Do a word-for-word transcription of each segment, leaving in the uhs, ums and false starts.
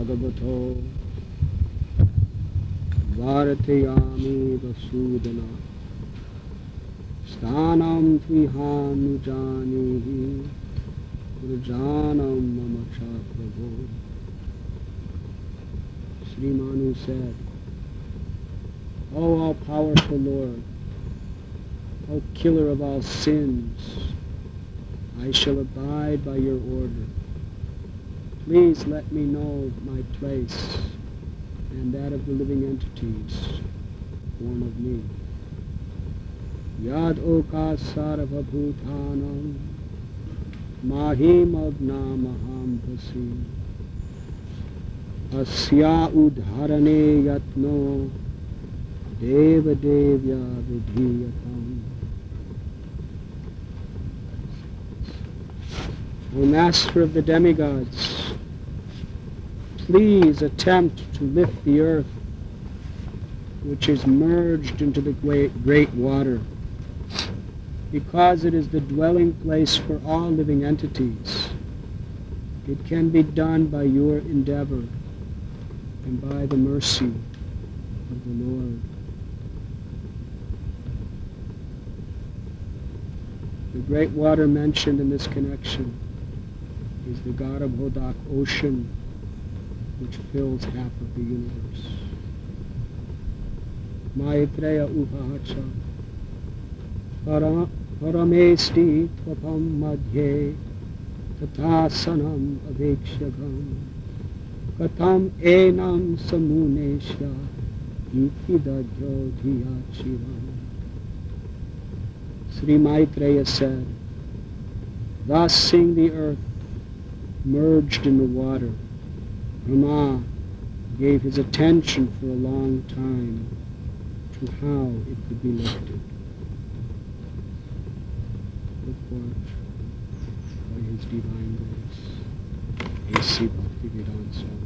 Bhagavato Varatayami Vasudana Sthanam Tviham Janihi Rajanam Mamacha Prabhu. Sri Manu said, O all-powerful Lord, O killer of all sins, I shall abide by your order. Please let me know my place and that of the living entities born of me. Yad oka sarva bhutanam mahim agna maham pasi asya udharane yatno deva devya vidhiyatam. O Master of the demigods, please attempt to lift the earth, which is merged into the great, great water, because it is the dwelling place for all living entities. It can be done by your endeavor and by the mercy of the Lord. The great water mentioned in this connection is the Garbhodak ocean, which fills half of the universe. Maitreya uvacha paramesti tvapam madhye tathasanam avekshagam katham enam samunesya yukidadyo dhiyachiram. Sri Maitreya said, thus seeing the earth merged in the water, Brahma gave his attention for a long time to how it could be lifted. Report by his divine grace, A C Bhaktivedanta Swami.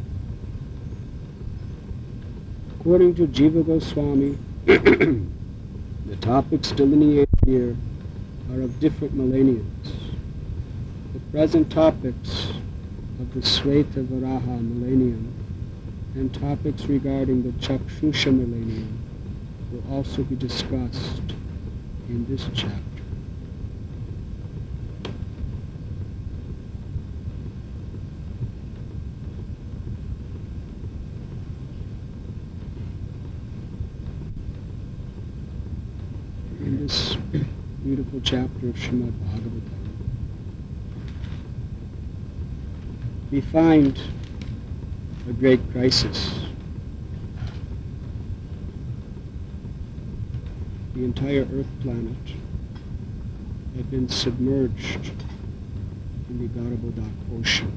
According to Jiva Goswami, the topics delineated here are of different millenniums. The present topics of the Sweta Varaha millennium and topics regarding the Chakshusha millennium will also be discussed in this chapter. In this beautiful chapter of Srimad Bhagavatam, we find a great crisis. The entire earth planet had been submerged in the Garbhodak ocean.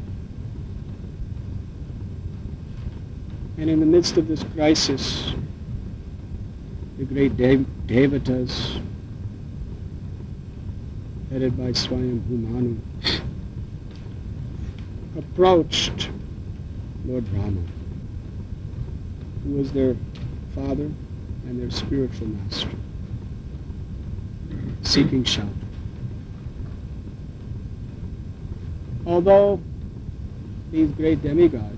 And in the midst of this crisis, the great Dev- Devatas, headed by Swayambhu Manu, approached Lord Brahma, who was their father and their spiritual master, seeking shelter. Although these great demigods,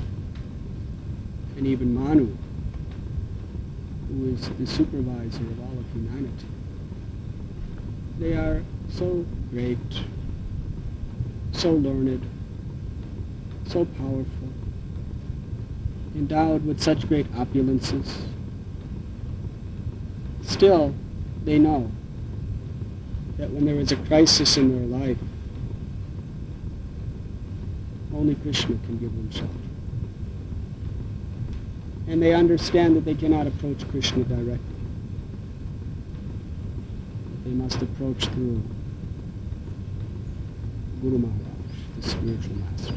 and even Manu, who is the supervisor of all of humanity, they are so great, so learned, so powerful, endowed with such great opulences. Still, they know that when there is a crisis in their life, only Krishna can give them shelter. And they understand that they cannot approach Krishna directly. They must approach through Guru Maharaj, the spiritual master.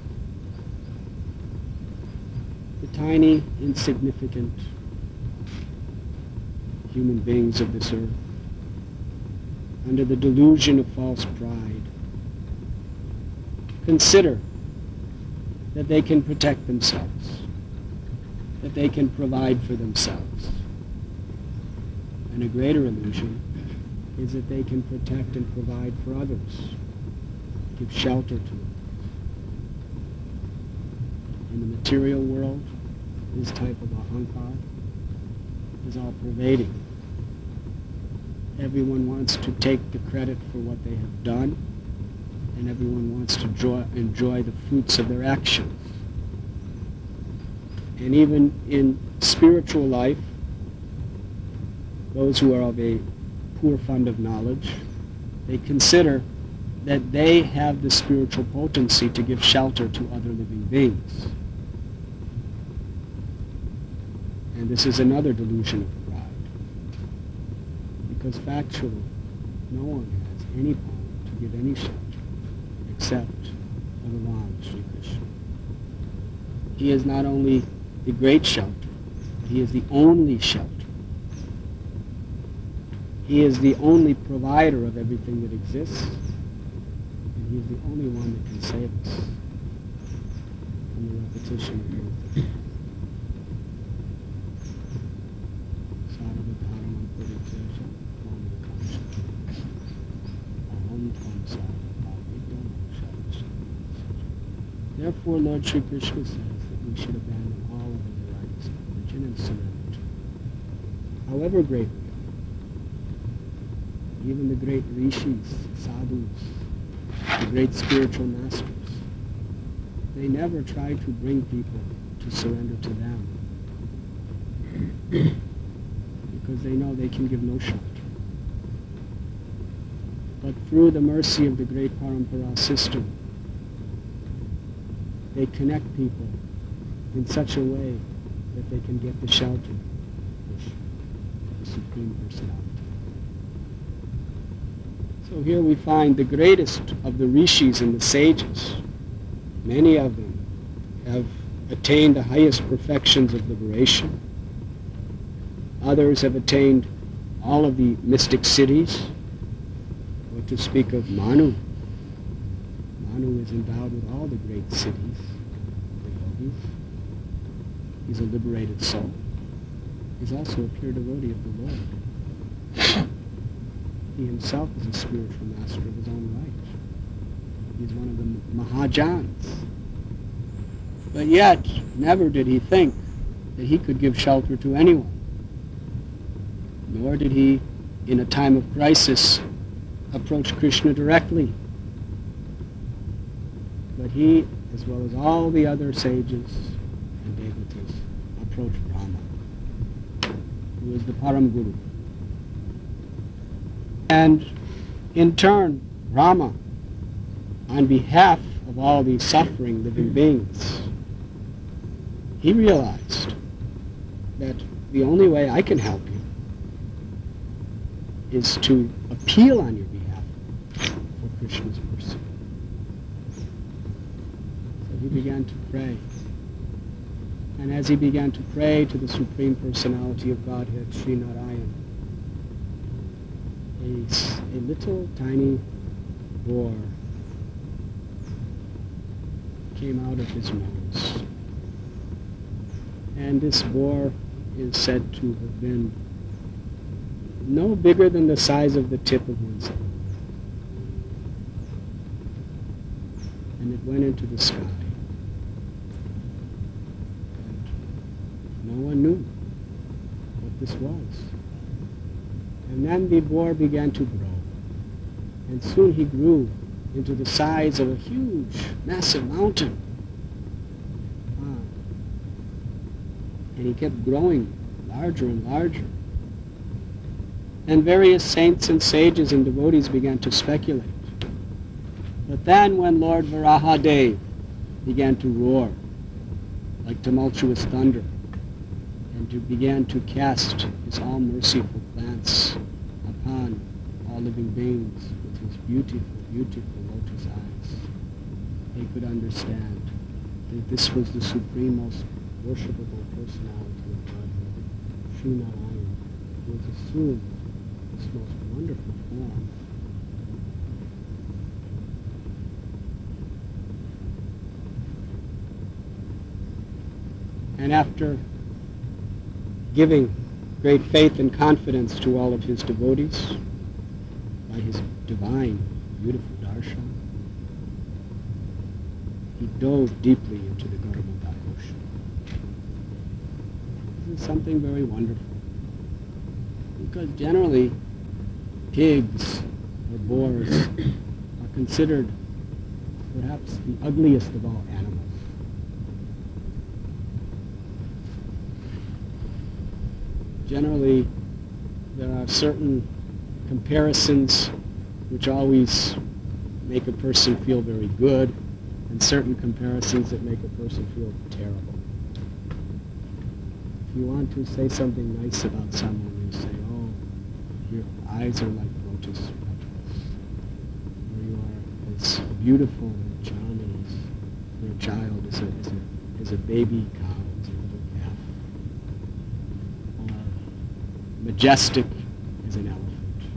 The tiny, insignificant human beings of this earth, under the delusion of false pride, consider that they can protect themselves, that they can provide for themselves. And a greater illusion is that they can protect and provide for others, give shelter to them. in the material world, this type of ahankar is all pervading. Everyone wants to take the credit for what they have done, and everyone wants to enjoy, enjoy the fruits of their actions. And even in spiritual life, those who are of a poor fund of knowledge, they consider that they have the spiritual potency to give shelter to other living beings. And this is another delusion of pride. Because factually, no one has any power to give any shelter except Bhagavan Sri Krishna. He is not only the great shelter, but he is the only shelter. He is the only provider of everything that exists, and he is the only one that can save us from the repetition of birth. Therefore, Lord Sri Krishna says that we should abandon all of the rights of religion and surrender to Him. However great we are, even the great rishis, sadhus, the great spiritual masters, they never try to bring people to surrender to them because they know they can give no shelter. But through the mercy of the great Parampara system, they connect people in such a way that they can get the shelter of the Supreme Personality. So here we find the greatest of the rishis and the sages. Many of them have attained the highest perfections of liberation. Others have attained all of the mystic cities. Or to speak of Manu. Manu is endowed with all the great cities, the yogis. He's a liberated soul. He's also a pure devotee of the Lord. He himself is a spiritual master of his own right. He's one of the Mahajans. But yet, never did he think that he could give shelter to anyone. Nor did he, in a time of crisis, approach Krishna directly. But he, as well as all the other sages and devotees, approached Brahma, who is the Param Guru. And in turn, Brahma, on behalf of all these suffering living beings, he realized that the only way I can help you is to appeal on your behalf for Krishna's mercy. So he began to pray. And as he began to pray to the Supreme Personality of Godhead, Sri Narayan, a, a little tiny boar came out of his nose. And this boar is said to have been no bigger than the size of the tip of one's head. And it went into the sky. And no one knew what this was. And then the boar began to grow. And soon he grew into the size of a huge, massive mountain. Ah. And he kept growing larger and larger. And various saints and sages and devotees began to speculate. But then when Lord Varahadev began to roar like tumultuous thunder and to began to cast his all-merciful glance upon all living beings with his beautiful, beautiful lotus eyes, they could understand that this was the supreme, most worshipable personality of Godhead, Sri Narayan, who was assumed this most wonderful form. And after giving great faith and confidence to all of his devotees by his divine, beautiful darshan, he dove deeply into the Garbhoda ocean. This is something very wonderful. Because generally, pigs or boars are considered perhaps the ugliest of all animals. Generally, there are certain comparisons which always make a person feel very good, and certain comparisons that make a person feel terrible. If you want to say something nice about someone, you say, oh, your eyes are like lotus petals, or you are as beautiful and charming as your child is a, is a, is a baby cow, is a little calf, or majestic as an elephant.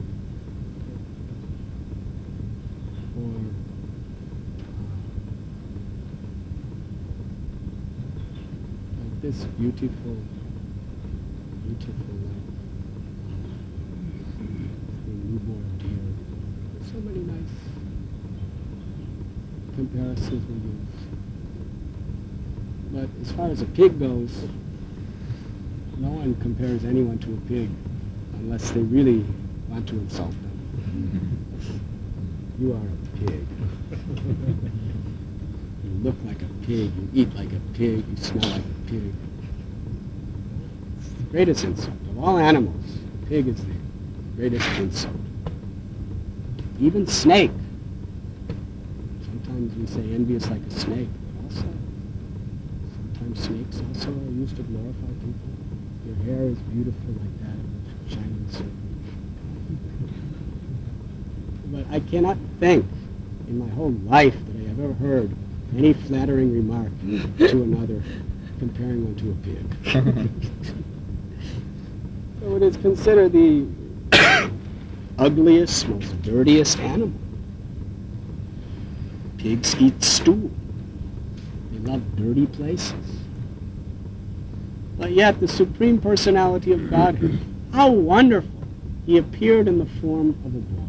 This beautiful, beautiful life, the newborn deer. There's so many nice comparisons we use. But as far as a pig goes, no one compares anyone to a pig unless they really want to insult them. You are a pig. You look like a pig, you eat like a pig, you smell like a pig. It's the greatest insult. Of all animals, a pig is the greatest insult. Even snake. Sometimes we say envy is like a snake, but also, sometimes snakes also are used to glorify people. Your hair is beautiful like that, of a shining serpent. But I cannot think in my whole life that I have ever heard any flattering remark to another comparing one to a pig. So it is considered the ugliest, most dirtiest animal. Pigs eat stool. They love dirty places. But yet the Supreme Personality of Godhead, how wonderful! He appeared in the form of a boar.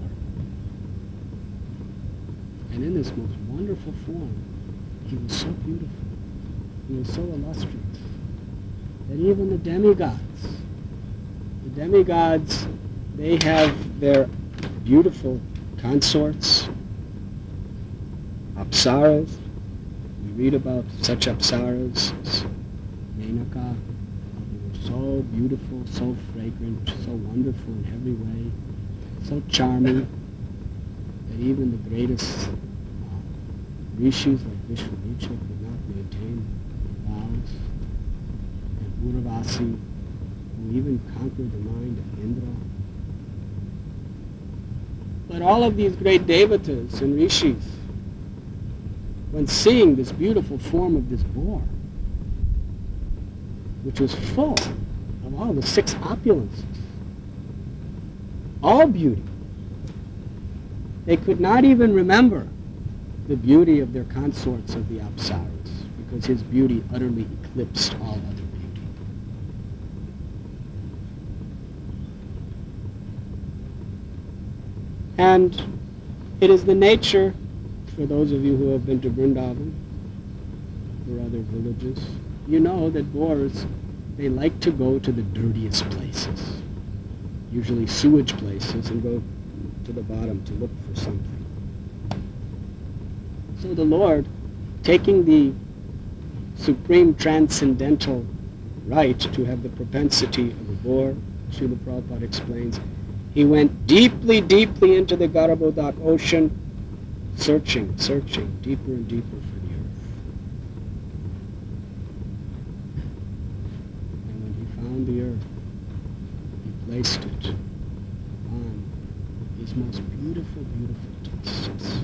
And in this most wonderful form, he was so beautiful, he was so illustrious, that even the demigods, the demigods, they have their beautiful consorts, apsaras. We read about such apsaras as Menaka, who were so beautiful, so fragrant, so wonderful in every way, so charming, that even the greatest rishis like Vishwamitra could not maintain vows, and Uravasi, who even conquered the mind of Indra. But all of these great devatas and rishis, when seeing this beautiful form of this boar, which was full of all the six opulences, all beauty, they could not even remember the beauty of their consorts of the apsaras, because his beauty utterly eclipsed all other beauty. And it is the nature, for those of you who have been to Vrindavan or other villages, you know that boars, they like to go to the dirtiest places, usually sewage places, and go to the bottom to look for something. So the Lord, taking the supreme transcendental right to have the propensity of a boar, Srila Prabhupada explains, he went deeply, deeply into the Garbhoda ocean, searching, searching, deeper and deeper for the earth. And when he found the earth, he placed it on his most beautiful, beautiful tusks.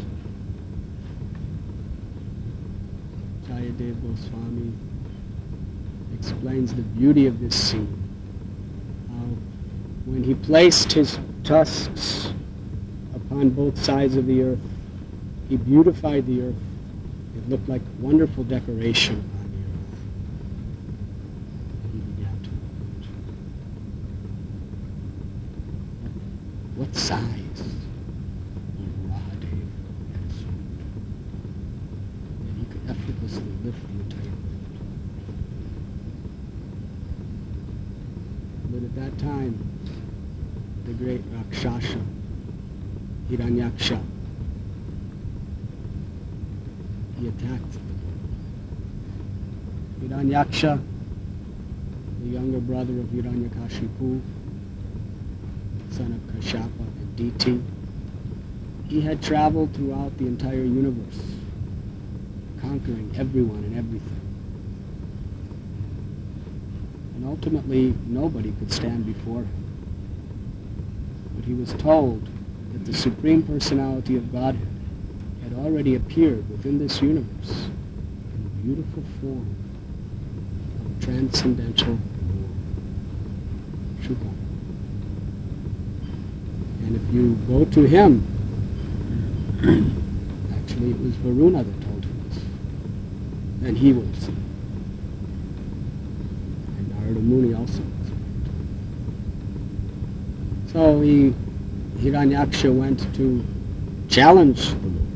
Jayadev Goswami explains the beauty of this scene. How when he placed his tusks upon both sides of the earth, he beautified the earth. It looked like a wonderful decoration on the earth. And he began to look. What size of Varahadev had assumed? That he could effortlessly lift the entire world. But at that time, the great Rakshasa, Hiranyaksha, he attacked the Lord. Hiranyaksha, the younger brother of Hiranyakashipu, son of Kashyapa and Diti, he had traveled throughout the entire universe, conquering everyone and everything. And ultimately, nobody could stand before him. But he was told that the Supreme Personality of Godhead had already appeared within this universe in the beautiful form of a transcendental Lord, Shukam. And if you go to him, actually it was Varuna that told him this, then he will see. And Narada Muni also was. So he, Hiranyaksha went to challenge the Lord.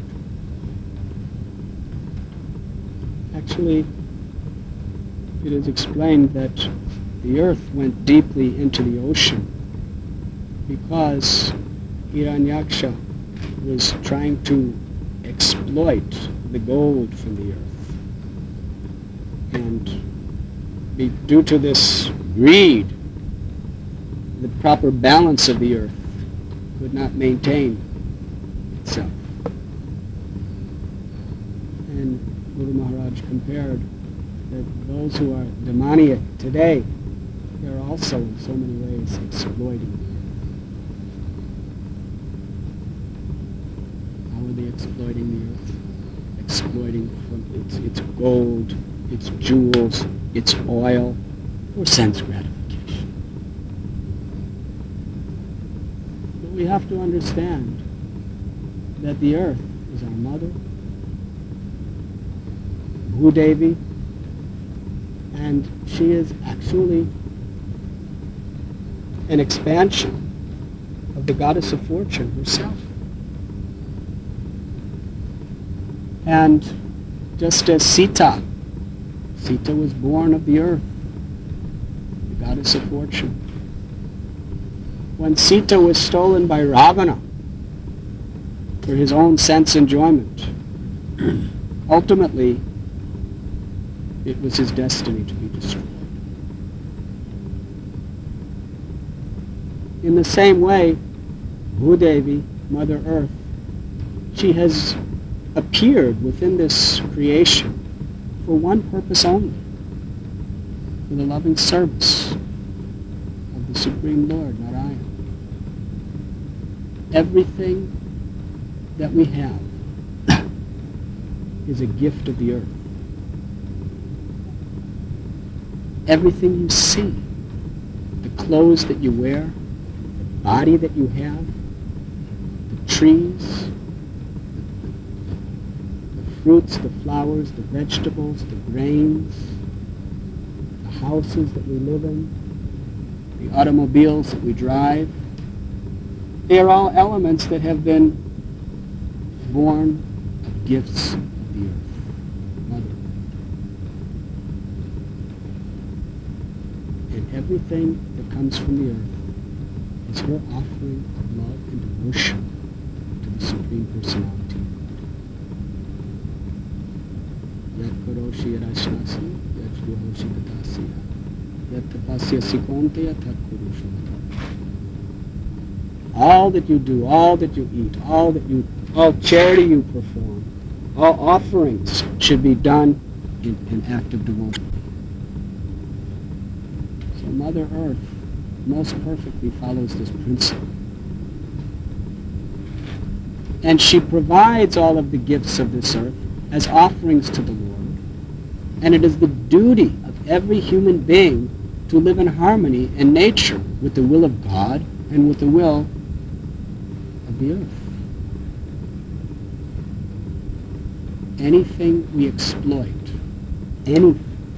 Actually, it is explained that the earth went deeply into the ocean because Hiranyaksha was trying to exploit the gold from the earth. And be, due to this greed, the proper balance of the earth could not maintain itself. And Guru Maharaj compared that those who are demoniac today, they are also in so many ways exploiting the earth. How are they exploiting the earth? Exploiting from its, its gold, its jewels, its oil, for sense gratification. But we have to understand that the earth is our mother, Bhudevi, and she is actually an expansion of the goddess of fortune herself. And just as Sita, Sita was born of the earth, the goddess of fortune. When Sita was stolen by Ravana for his own sense enjoyment, ultimately it was his destiny to be destroyed. In the same way, Bhudevi, Mother Earth, she has appeared within this creation for one purpose only, for the loving service of the Supreme Lord, Narayana. Everything that we have is a gift of the earth. Everything you see, the clothes that you wear, the body that you have, the trees, the fruits, the flowers, the vegetables, the grains, the houses that we live in, the automobiles that we drive, they are all elements that have been born of gifts of the earth, Mother Earth. And everything that comes from the earth is her offering of love and devotion to the Supreme Personality of God. Yat karoshi yarashnasi, yat juhoshi katasya, yat tapasya sikonte yat kurusha. All that you do, all that you eat, all that you, all charity you perform, all offerings should be done in an act of devotion. So Mother Earth most perfectly follows this principle. And she provides all of the gifts of this earth as offerings to the Lord. And it is the duty of every human being to live in harmony in nature with the will of God and with the will of the earth. Anything we exploit, anything,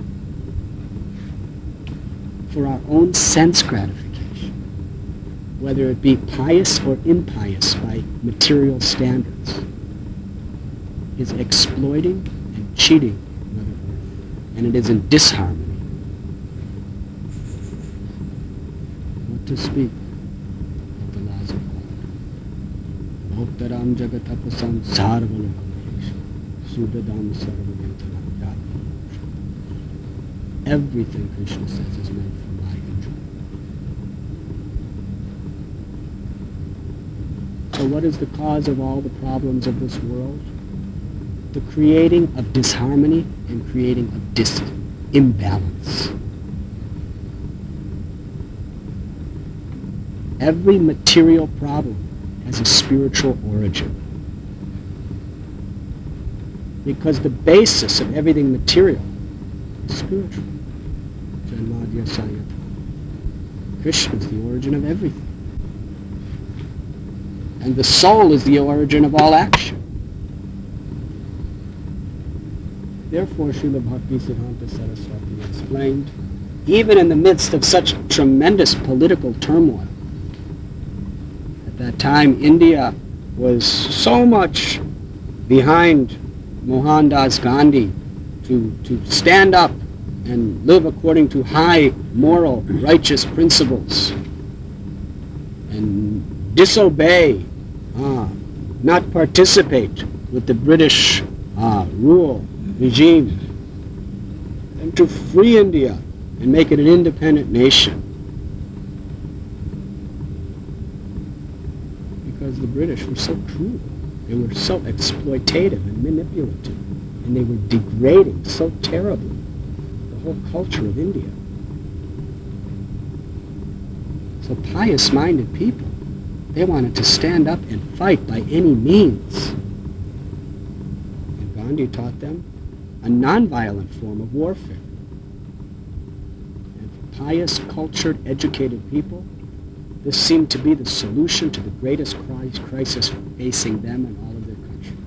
for our own sense gratification, whether it be pious or impious by material standards, is exploiting and cheating and it is in disharmony. What to speak of the laws of God? Bhoktaram jagatapasam sarvalokamahesh sudadam sarvavetanam yatma. Everything Krishna says is meant for my enjoyment. So what is the cause of all the problems of this world? The creating of disharmony and creating of dis imbalance. Every material problem has a spiritual origin. Because the basis of everything material is spiritual. Janmadya Sayata. Krishna is the origin of everything. And the soul is the origin of all action. Therefore, Srila Bhaktisiddhanta Saraswati explained, even in the midst of such tremendous political turmoil, at that time India was so much behind Mohandas Gandhi to, to stand up and live according to high moral, righteous principles and disobey, uh, not participate with the British uh, rule regime, and to free India and make it an independent nation. Because the British were so cruel, they were so exploitative and manipulative, and they were degrading so terribly the whole culture of India. So pious-minded people, they wanted to stand up and fight by any means. And Gandhi taught them a non-violent form of warfare. And for pious, cultured, educated people, this seemed to be the solution to the greatest crisis facing them and all of their country.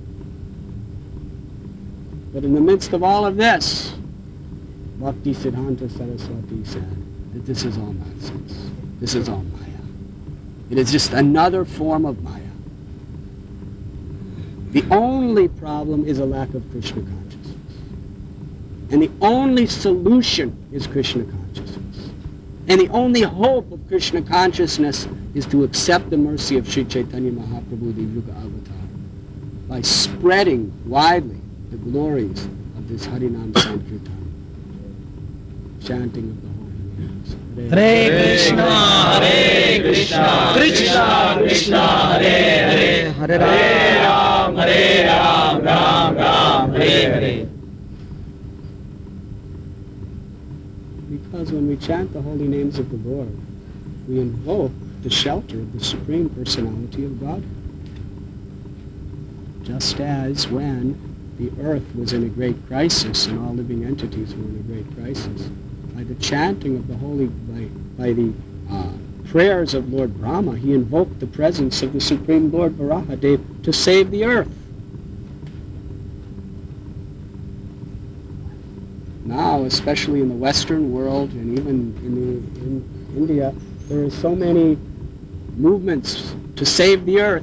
But in the midst of all of this, Bhaktisiddhanta Saraswati said that this is all nonsense. This is all Maya. It is just another form of Maya. The only problem is a lack of Krishna consciousness. And the only solution is Krishna consciousness. And the only hope of Krishna consciousness is to accept the mercy of Sri Chaitanya Mahaprabhu, the Yuga Avatar, by spreading widely the glories of this Harinam Sankirtan, chanting of the holy names. Hare Krishna, Hare Krishna, Krishna Krishna, Hare Hare, Hare Ram, Hare Ram, Ram Ram, Hare Hare. Because when we chant the holy names of the Lord, we invoke the shelter of the Supreme Personality of Godhead. Just as when the earth was in a great crisis and all living entities were in a great crisis, by the chanting of the holy, by, by the uh, prayers of Lord Brahma, he invoked the presence of the Supreme Lord Varahadev to save the earth. Now, especially in the Western world and even in, the, in India, there are so many movements to save the earth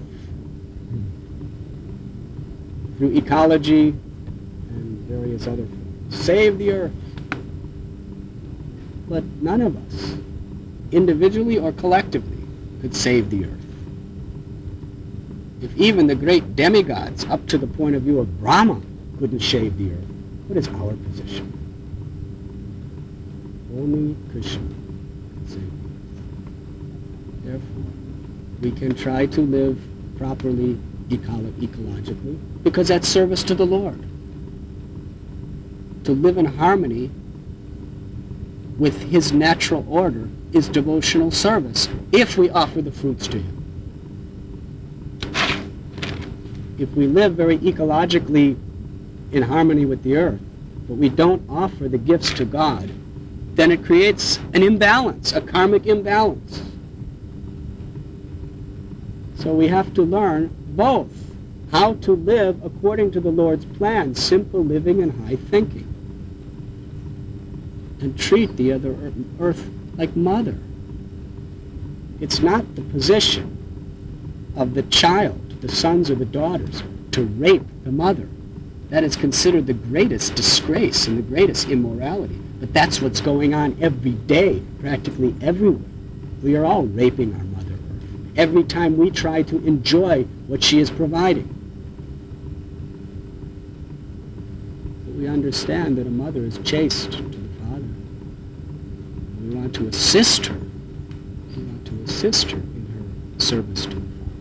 through ecology and various other things. Save the earth. But none of us, individually or collectively, could save the earth. If even the great demigods, up to the point of view of Brahma, couldn't save the earth, what is our position? Only Krishna can save the earth. Therefore, we can try to live properly ecolo ecologically, because that's service to the Lord. To live in harmony with His natural order is devotional service, if we offer the fruits to Him. If we live very ecologically in harmony with the earth, but we don't offer the gifts to God, then it creates an imbalance, a karmic imbalance. So we have to learn both how to live according to the Lord's plan, simple living and high thinking, and treat the other earth like mother. It's not the position of the child, the sons or the daughters, to rape the mother. That is considered the greatest disgrace and the greatest immorality. But that's what's going on every day, practically everywhere. We are all raping our Mother Earth every time we try to enjoy what she is providing. But we understand that a mother is chaste to the father. We want to assist her. We want to assist her in her service to the father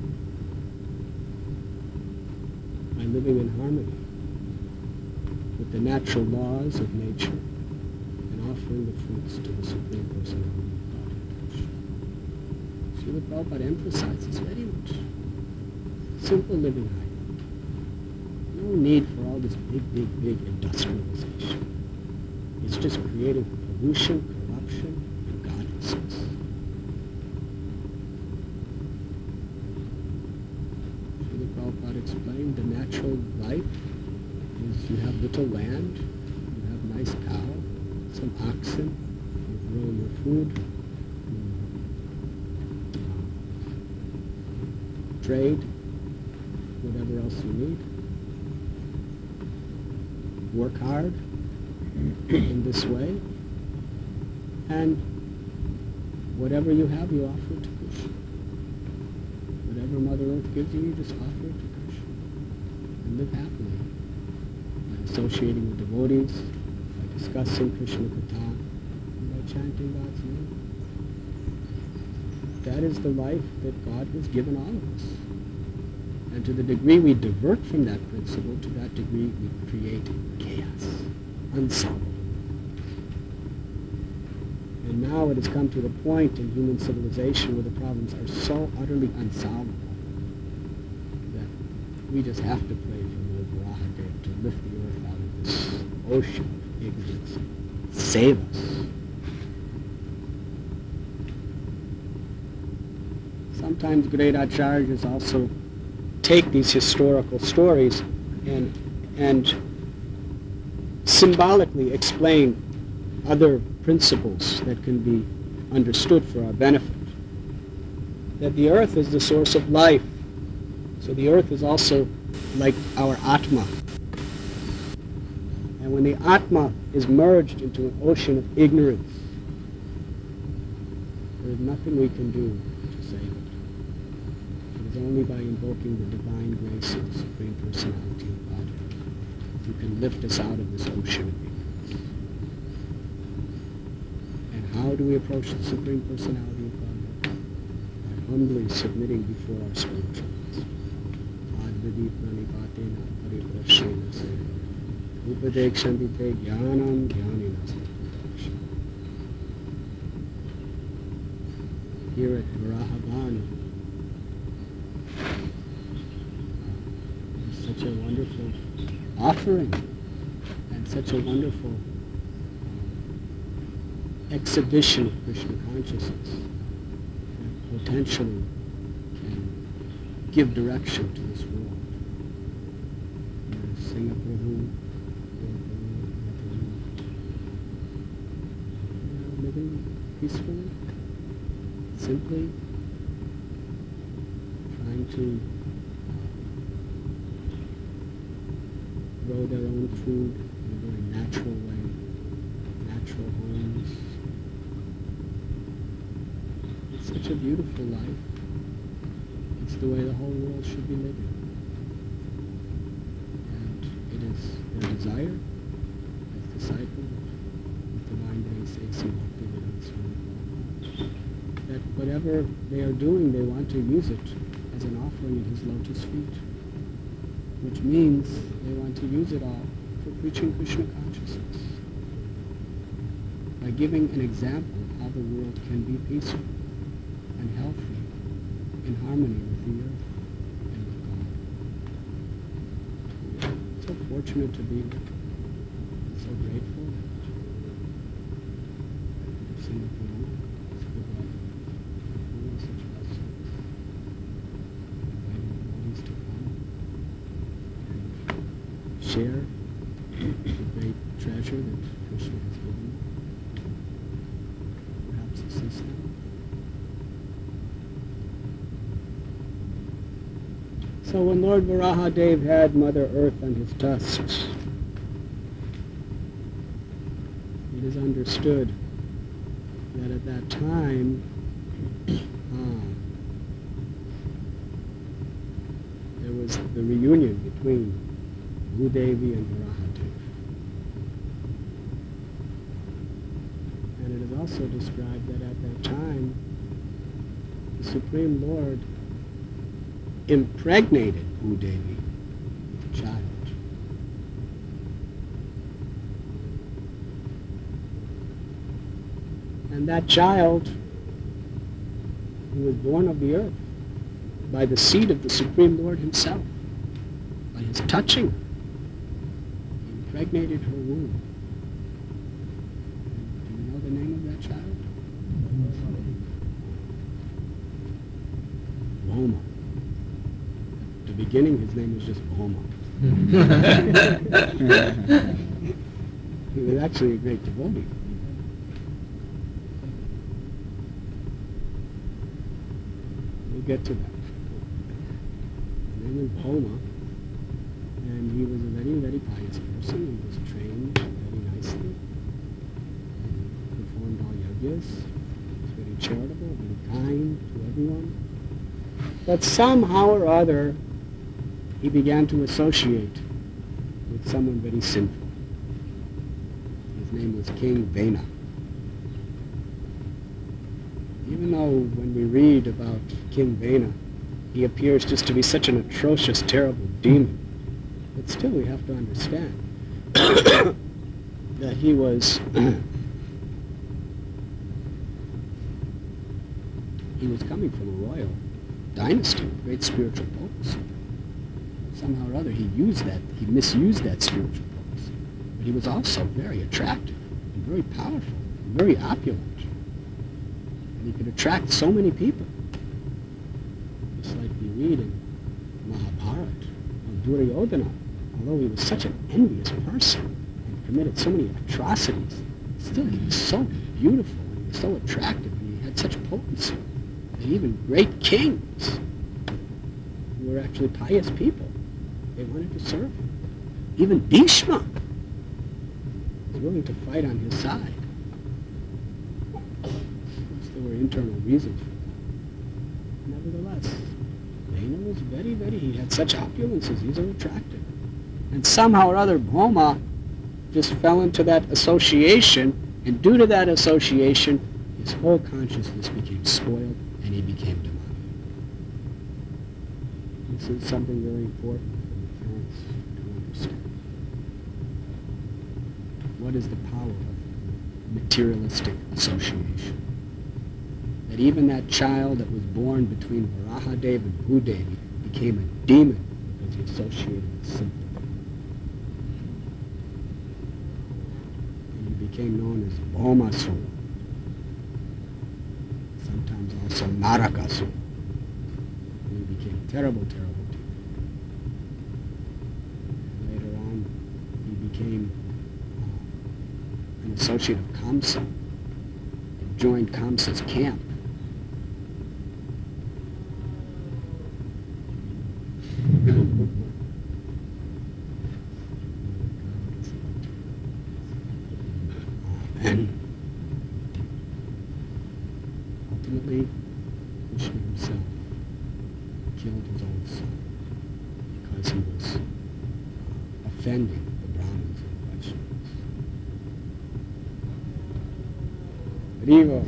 by living in harmony with the natural laws of nature and offering the fruits to the Supreme Personality of Godhead. Srila Prabhupada emphasizes very much simple living life. No need for all this big, big, big industrialization. It's just creating pollution, corruption, and godlessness. Srila Prabhupada explained the natural life is you have little land, you have nice cow, some oxen, you grow your food, you trade, whatever else you need. Work hard in this way, and whatever you have, you offer it to Krishna. Whatever Mother Earth gives you, you just offer it to Krishna. And live happily by associating with devotees, by discussing Krishna Katha, and by chanting God's name. That is the life that God has given all of us. And to the degree we divert from that principle, to that degree we create chaos, unsolvable. And now it has come to the point in human civilization where the problems are so utterly unsolvable that we just have to pray for Lord Varahadev to lift the earth out of this ocean of ignorance. Save us. Sometimes great acharyas also take these historical stories and, and symbolically explain other principles that can be understood for our benefit. That the earth is the source of life. So the earth is also like our Atma. And when the Atma is merged into an ocean of ignorance, there is nothing we can do to save it. It is only by invoking the divine grace of the Supreme Personality of Godhead who can lift us out of this ocean of ignorance. And how do we approach the Supreme Personality of Godhead? By humbly submitting before our spiritual master. Advidi pranipatena pariprashrena se upadekshantite jnanam jnanina se. Here at Varahabani, such a wonderful offering and such a wonderful uh, exhibition of Krishna consciousness that potentially can give direction to this world. Sing Prabhu, living peacefully, simply, trying to grow their own food in a very natural way, natural homes. It's such a beautiful life. It's the way the whole world should be living. And it is their desire as disciples of Divine Grace A C Bhaktivedanta Swami Prabhupada that whatever they are doing, they want to use it as an offering at his lotus feet. Which means they want to use it all for preaching Krishna consciousness. By giving an example of how the world can be peaceful and healthy in harmony with the earth and with God. So fortunate to be with, so grateful that Singapore is a good life, full of such blessings, inviting devotees to come. Share the great treasure that Krishna has given them. Perhaps assist them. So So when Lord Varahadev had Mother Earth on his tusks, it is understood that at that time, uh, there was the reunion between Bhudevi and Varahadev. And it is also described that at that time, the Supreme Lord impregnated Bhudevi with a child. And that child, who was born of the earth by the seed of the Supreme Lord himself, by his touching her, he impregnated her womb. Do you know the name of that child? Bhoma. At the beginning, his name was just Bhoma. He was actually a great devotee. We'll get to that. His name was Bhoma, and he was a very, very pious person. He was trained very nicely, and performed all yajnas. He was very charitable, very kind to everyone. But somehow or other, he began to associate with someone very sinful. His name was King Vena. Even though when we read about King Vena, he appears just to be such an atrocious, terrible demon, but still we have to understand that he was he was coming from a royal dynasty with great spiritual potency. Somehow or other he used that, he misused that spiritual potency. But he was also very attractive and very powerful and very opulent. And he could attract so many people. Just like we read in Mahabharata of Duryodhana, although he was such an envious person and committed so many atrocities, still he was so beautiful and he was so attractive and he had such potency. And even great kings who were actually pious people, they wanted to serve him. Even Bhishma was willing to fight on his side. Of course, there were internal reasons for that. Nevertheless, Vena was very, very, he had such opulences, he's so attractive. And somehow or other, Bhoma just fell into that association, and due to that association, his whole consciousness became spoiled, and he became demonic. This is something very important for the parents to understand. What is the power of materialistic association? That even that child that was born between Varahadev and Bhudevi became a demon because he associated with sinful people. And he became known as Bhomasura. Sometimes also Narakasura. And he became terrible, terrible demon. Later on, he became uh, an associate of Kamsa and joined Kamsa's camp. And ultimately, Krishna himself killed his own son because he was uh, offending the Brahmins and Vaishnavas. Riva.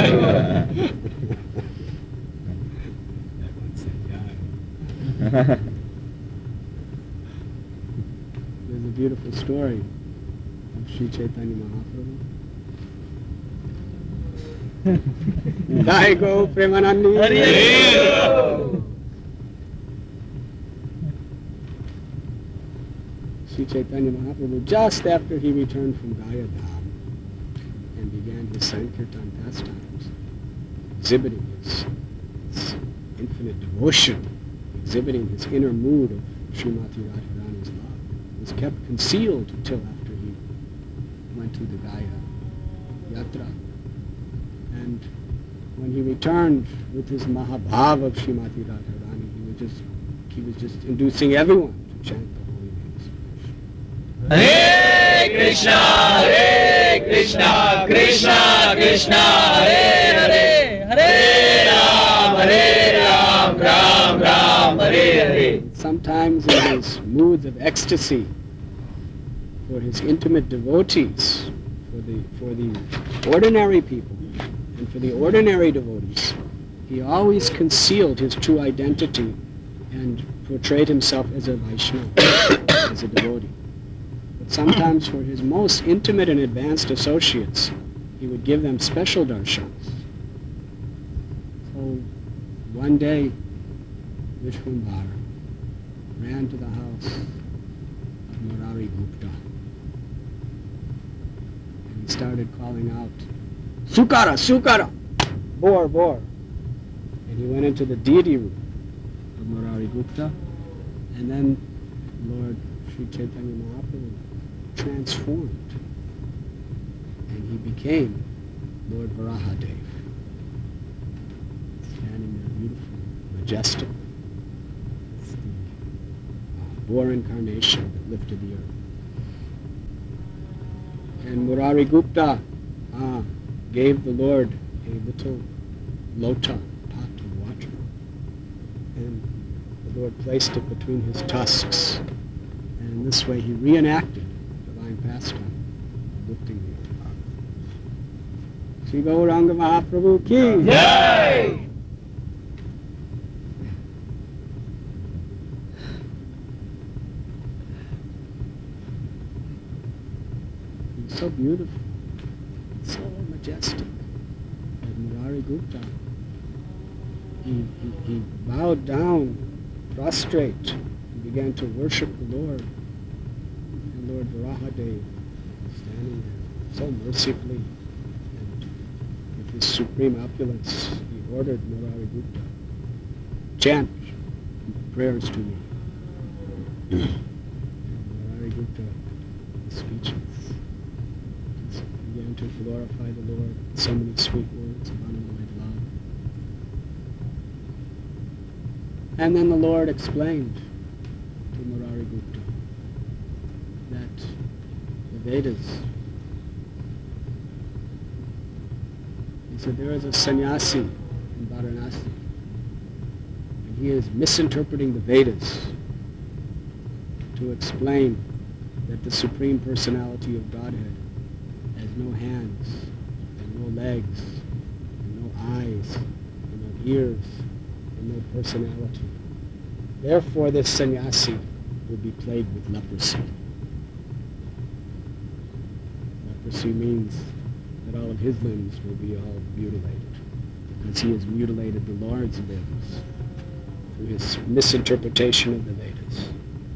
That one said, yeah. There's a beautiful story of Sri Chaitanya Mahaprabhu. Jai Go Premanandi. Sri Chaitanya Mahaprabhu, just after he returned from Gaya Dham and began his Sankirtan pastimes, exhibiting his, his infinite devotion, exhibiting his inner mood of Srimati Radharani's love, was kept concealed until after he went to the Gaya Yatra. And when he returned with his Mahabhava of Srimati Radharani, he would just he was just inducing everyone to chant the holy names. Hare Krishna, Hare Krishna, Krishna Krishna, Hare Hare, Hare Ram, Hare Ram, Ram Ram, Hare Hare. Sometimes in his moods of ecstasy, for his intimate devotees, for the, for the ordinary people, and for the ordinary devotees, he always concealed his true identity and portrayed himself as a Vaishnava, as a devotee. But sometimes for his most intimate and advanced associates, he would give them special darshans. So one day, Vishwambara ran to the house of Murari Gupta, and he started calling out, Sukara, Sukara, Bore, Bore. And he went into the deity room of Murari Gupta, and then Lord Sri Chaitanya Mahaprabhu transformed, and he became Lord Varahadev, standing there beautiful, majestic. It's the uh, boar incarnation that lifted the earth. And Murari Gupta ah, gave the Lord a little lota, pot of water, and the Lord placed it between his tusks, and in this way he reenacted divine pastime of lifting the earth. Sri Gauranga Mahaprabhu ki Yay! He's so beautiful, so majestic. And Murari Gupta, he, he, he bowed down, prostrate, and began to worship the Lord. And Lord Varahadev was standing there so mercifully, and with his supreme opulence, he ordered Murari Gupta, chant prayers to me. And Murari Gupta was speechless. Began to glorify the Lord with so many sweet words of unalloyed love. And then the Lord explained to Murari Gupta that the Vedas, he said there is a sannyasi in Varanasi, and he is misinterpreting the Vedas to explain that the Supreme Personality of Godhead has no hands, and no legs, and no eyes, and no ears, and no personality. Therefore, this sannyasi will be plagued with leprosy. Leprosy means that all of his limbs will be all mutilated, because he has mutilated the Lord's limbs through his misinterpretation of the Vedas.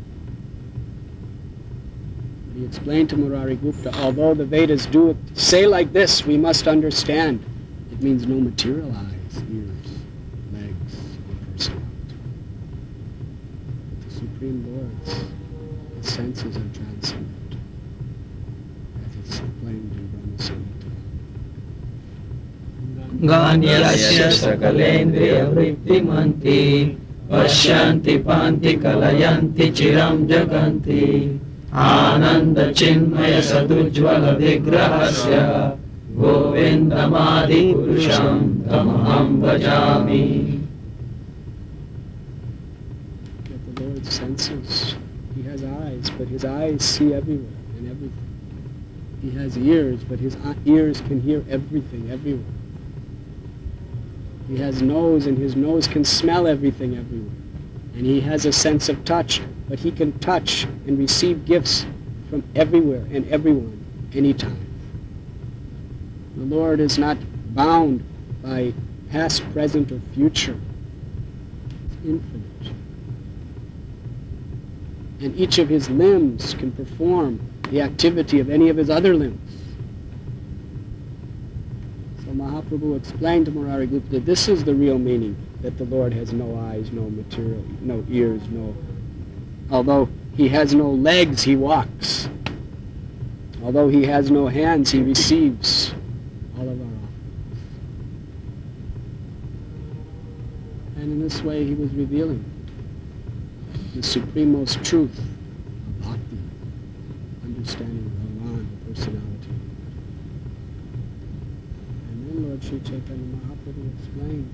He explained to Murari Gupta, although the Vedas do say like this, we must understand it means no material eyes, ears, legs, or personality. But the Supreme Lord's his senses are transcendent, as is explained in Brahma Samhita. Ganyasya sakalendriya vrittimanti Pashyanti panti kalayanti chiram jaganti Ananda chinmaya sadujvala vigrahasya Govindamadi purusham tamaham bhajami. That the Lord's senses, he has eyes, but his eyes see everywhere and everything. He has ears, but his ears can hear everything everywhere. He has nose, and his nose can smell everything everywhere. And he has a sense of touch, but he can touch and receive gifts from everywhere and everyone, anytime. The Lord is not bound by past, present, or future. It's infinite. And each of his limbs can perform the activity of any of his other limbs. So Mahaprabhu explained to Murari Gupta that this is the real meaning, that the Lord has no eyes, no material, no ears, no... Although he has no legs, he walks. Although he has no hands, he receives all of our offerings. And in this way he was revealing the supremest truth of Bhakti, understanding Bhagavan, the personality. And then Lord Sri Chaitanya Mahaprabhu explained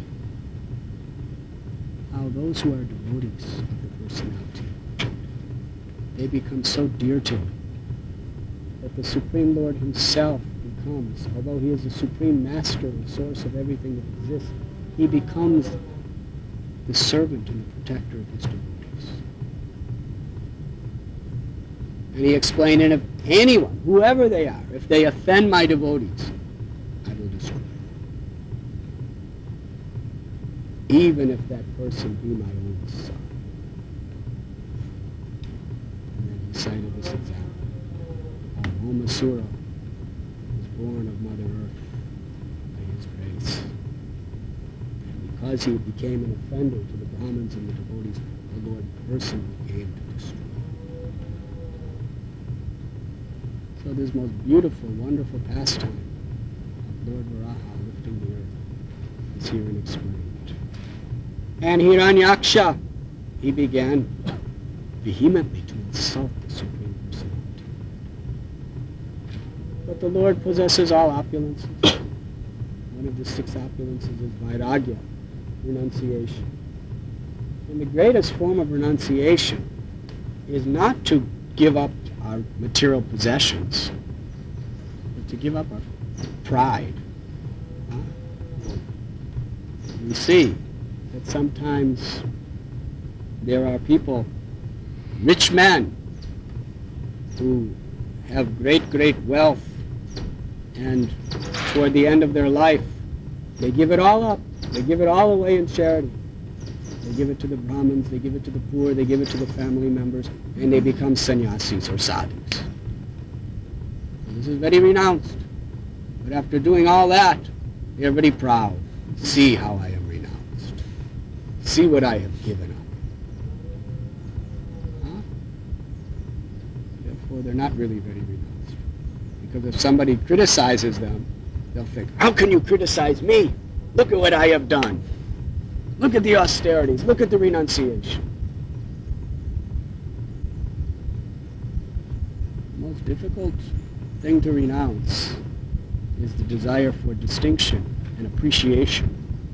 how those who are devotees of the personality, they become so dear to him that the Supreme Lord himself becomes, although he is the supreme master and source of everything that exists, he becomes the servant and the protector of his devotees. And he explained, and if anyone, whoever they are, if they offend my devotees, I will destroy them. Even if that person be my own son. And then he cited this example. Omasura was born of Mother Earth by his grace. And because he became an offender to the Brahmins and the devotees, the Lord personally came to destroy him. So this most beautiful, wonderful pastime of Lord Varaha lifting the earth is herein explained. And Hiranyaksha, he began vehemently to insult the Supreme Personality. But the Lord possesses all opulences. One of the six opulences is Vairagya, renunciation. And the greatest form of renunciation is not to give up our material possessions, but to give up our pride. Huh? We see that sometimes there are people, rich men, who have great, great wealth, and toward the end of their life, they give it all up. They give it all away in charity. They give it to the Brahmins, they give it to the poor, they give it to the family members, and they become sannyasis or sadhus. This is very renounced. But after doing all that, they're very proud. See how I am renounced. See what I have given up. Huh? Therefore, they're not really very renounced. Because if somebody criticizes them, they'll think, how can you criticize me? Look at what I have done. Look at the austerities. Look at the renunciation. The most difficult thing to renounce is the desire for distinction and appreciation.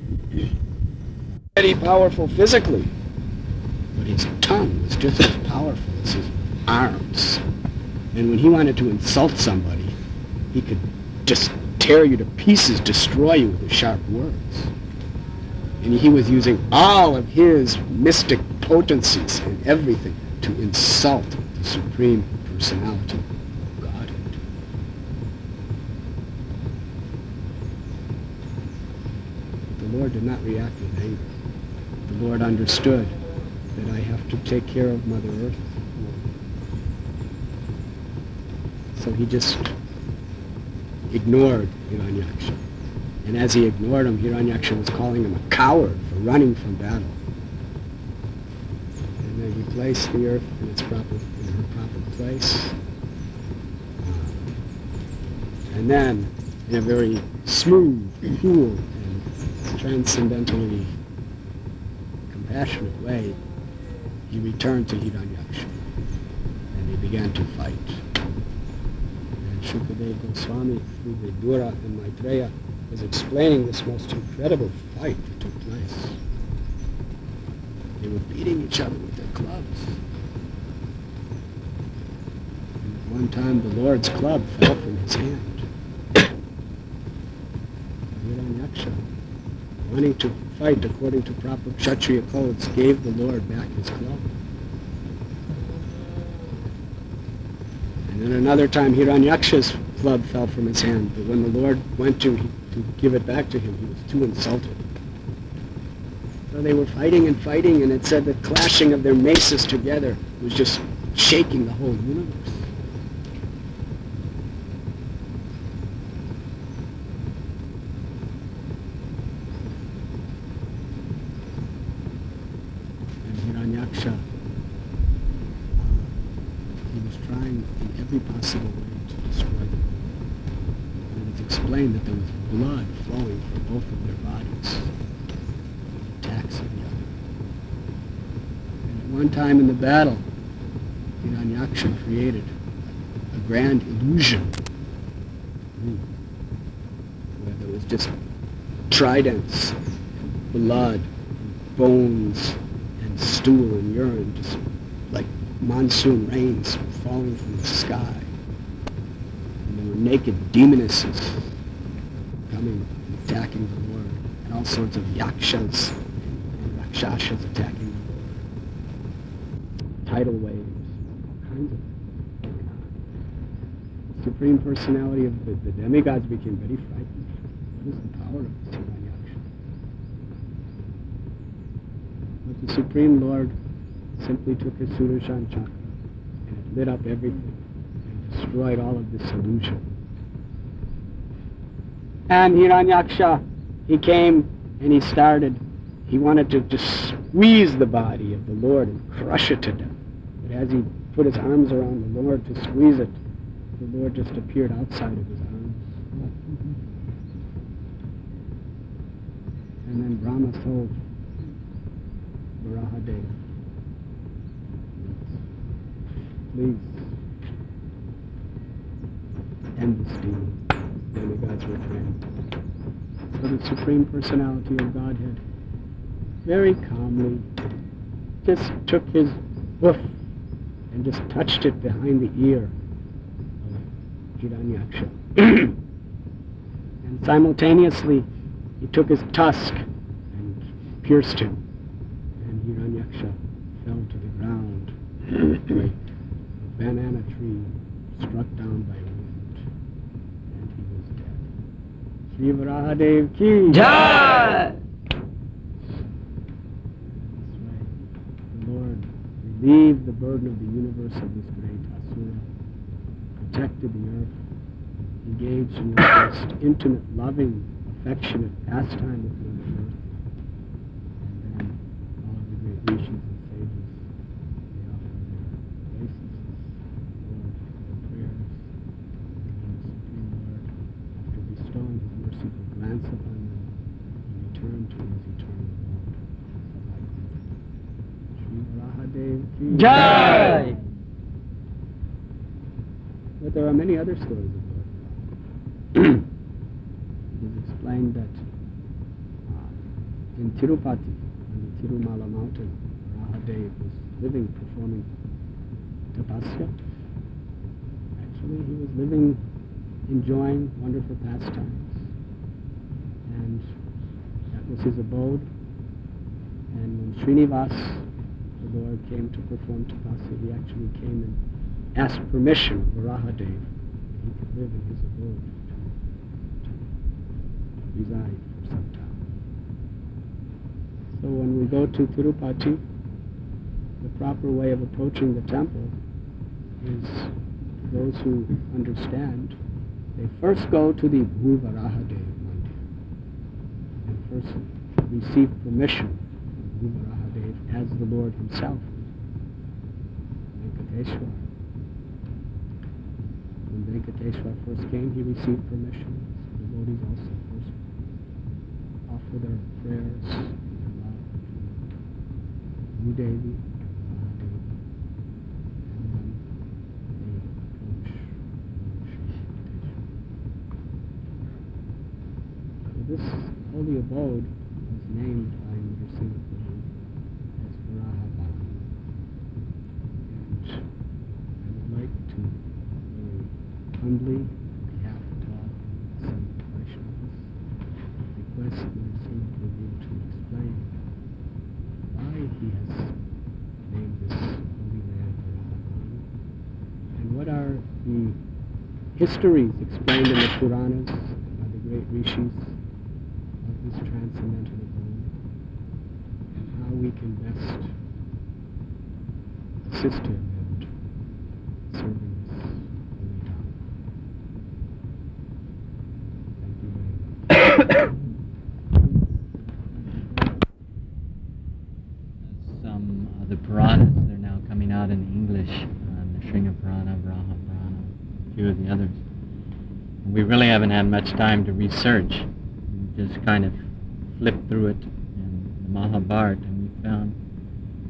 Very powerful physically, but his tongue was just as powerful as his arms. And when he wanted to insult somebody, he could just tear you to pieces, destroy you with his sharp words. And he was using all of his mystic potencies and everything to insult the Supreme Personality of Godhead. But the Lord did not react with anger. The Lord understood that I have to take care of Mother Earth. So he just ignored Hiranyaksha. And as he ignored him, Hiranyaksha was calling him a coward for running from battle. And then he placed the earth in its proper, in her proper place. And then, in a very smooth, cool, and transcendentally compassionate way, he returned to Hiranyaksha. And they began to fight. And Shukadeva Goswami, through the Vidura and Maitreya, was explaining this most incredible fight that took place. They were beating each other with their clubs. And at one time the Lord's club fell from his hand. Hiranyaksha, wanting to fight according to proper Kshatriya codes, gave the Lord back his club. And then another time Hiranyaksha's club fell from his hand, but when the Lord went to to give it back to him, he was too insulted. So they were fighting and fighting, and it said the clashing of their maces together was just shaking the whole universe. And Hiranyaksha, he was trying in every possible way to destroy them. And it was explained that there was blood flowing from both of their bodies. Attacks of the other. And at one time in the battle, Hiranyaksha created a grand illusion where there was just tridents, blood, bones, and stool and urine, just like monsoon rains falling from the sky. And there were naked demonesses coming and attacking the Lord, and all sorts of yakshas and rakshasas attacking the Lord. Tidal waves, all kinds of things. The Supreme Personality of the, the demigods became very frightened. What is the power of this Hiranyaksha? But the Supreme Lord simply took his Sudarshan Chakra and it lit up everything and destroyed all of this illusion. And Hiranyaksha, he came and he started, he wanted to just squeeze the body of the Lord and crush it to death. But as he put his arms around the Lord to squeeze it, the Lord just appeared outside of his arms. And then Brahma told Varahadev, please end this deal. Demigods were friends. So the Supreme Personality of Godhead very calmly just took his hoof and just touched it behind the ear of Hiranyaksha. And simultaneously he took his tusk and pierced him. And Hiranyaksha fell to the ground like a banana tree struck down by wind. And he was dead. Shri Varahadev ki Jai! This way, the Lord relieved the burden of the universe of this great Asura, protected the earth, engaged in the most intimate, loving, affectionate pastime with the earth. And then all of the great rishis and sages, they offer their obeisances, Lord, their prayers, and the Supreme Lord, after bestowing his merciful glance upon them, he returned to his eternal abode, the Vaikuntha. Shri Varahadev ki Jai! But there are many other stories of Lord Varaha. It is explained that uh, in Tirupati, on the Tirumala mountain, Varahadev was living, performing tapasya. Actually, he was living, enjoying wonderful pastimes. And that was his abode. And when Srinivas, the Lord, came to perform tapasya, he actually came and asked permission of Varahadev that he could live in his abode to, to reside for some time. So when we go to Tirupati, the proper way of approaching the temple is, those who understand, they first go to the Bhu Varahadev Mandir and first receive permission from Bhu Varahadev as the Lord himself, Venkateshwar. When Venkateshwar first came, he received permission. So devotees also first offer their prayers and their love to Bhudevi, Mahadevi, and then they approach Shri Venkateshwar. So this holy abode was named by Nrsimha Prabhu as Varahabad. And I would like to humbly, on behalf of all some Vaishnavas, request Nrsimha Prabhu to explain why he has named this holy land Varahavan, and what are the histories explained in the Puranas by the great rishis of this transcendental abode, and how we can best assist him in serving this holy Dham. Thank you very much. Some of the Puranas, they're now coming out in English, uh, the Shringa Purana, Braha Purana, a few of the others. We really haven't had much time to research. We just kind of flipped through it in the Mahabharata, and we found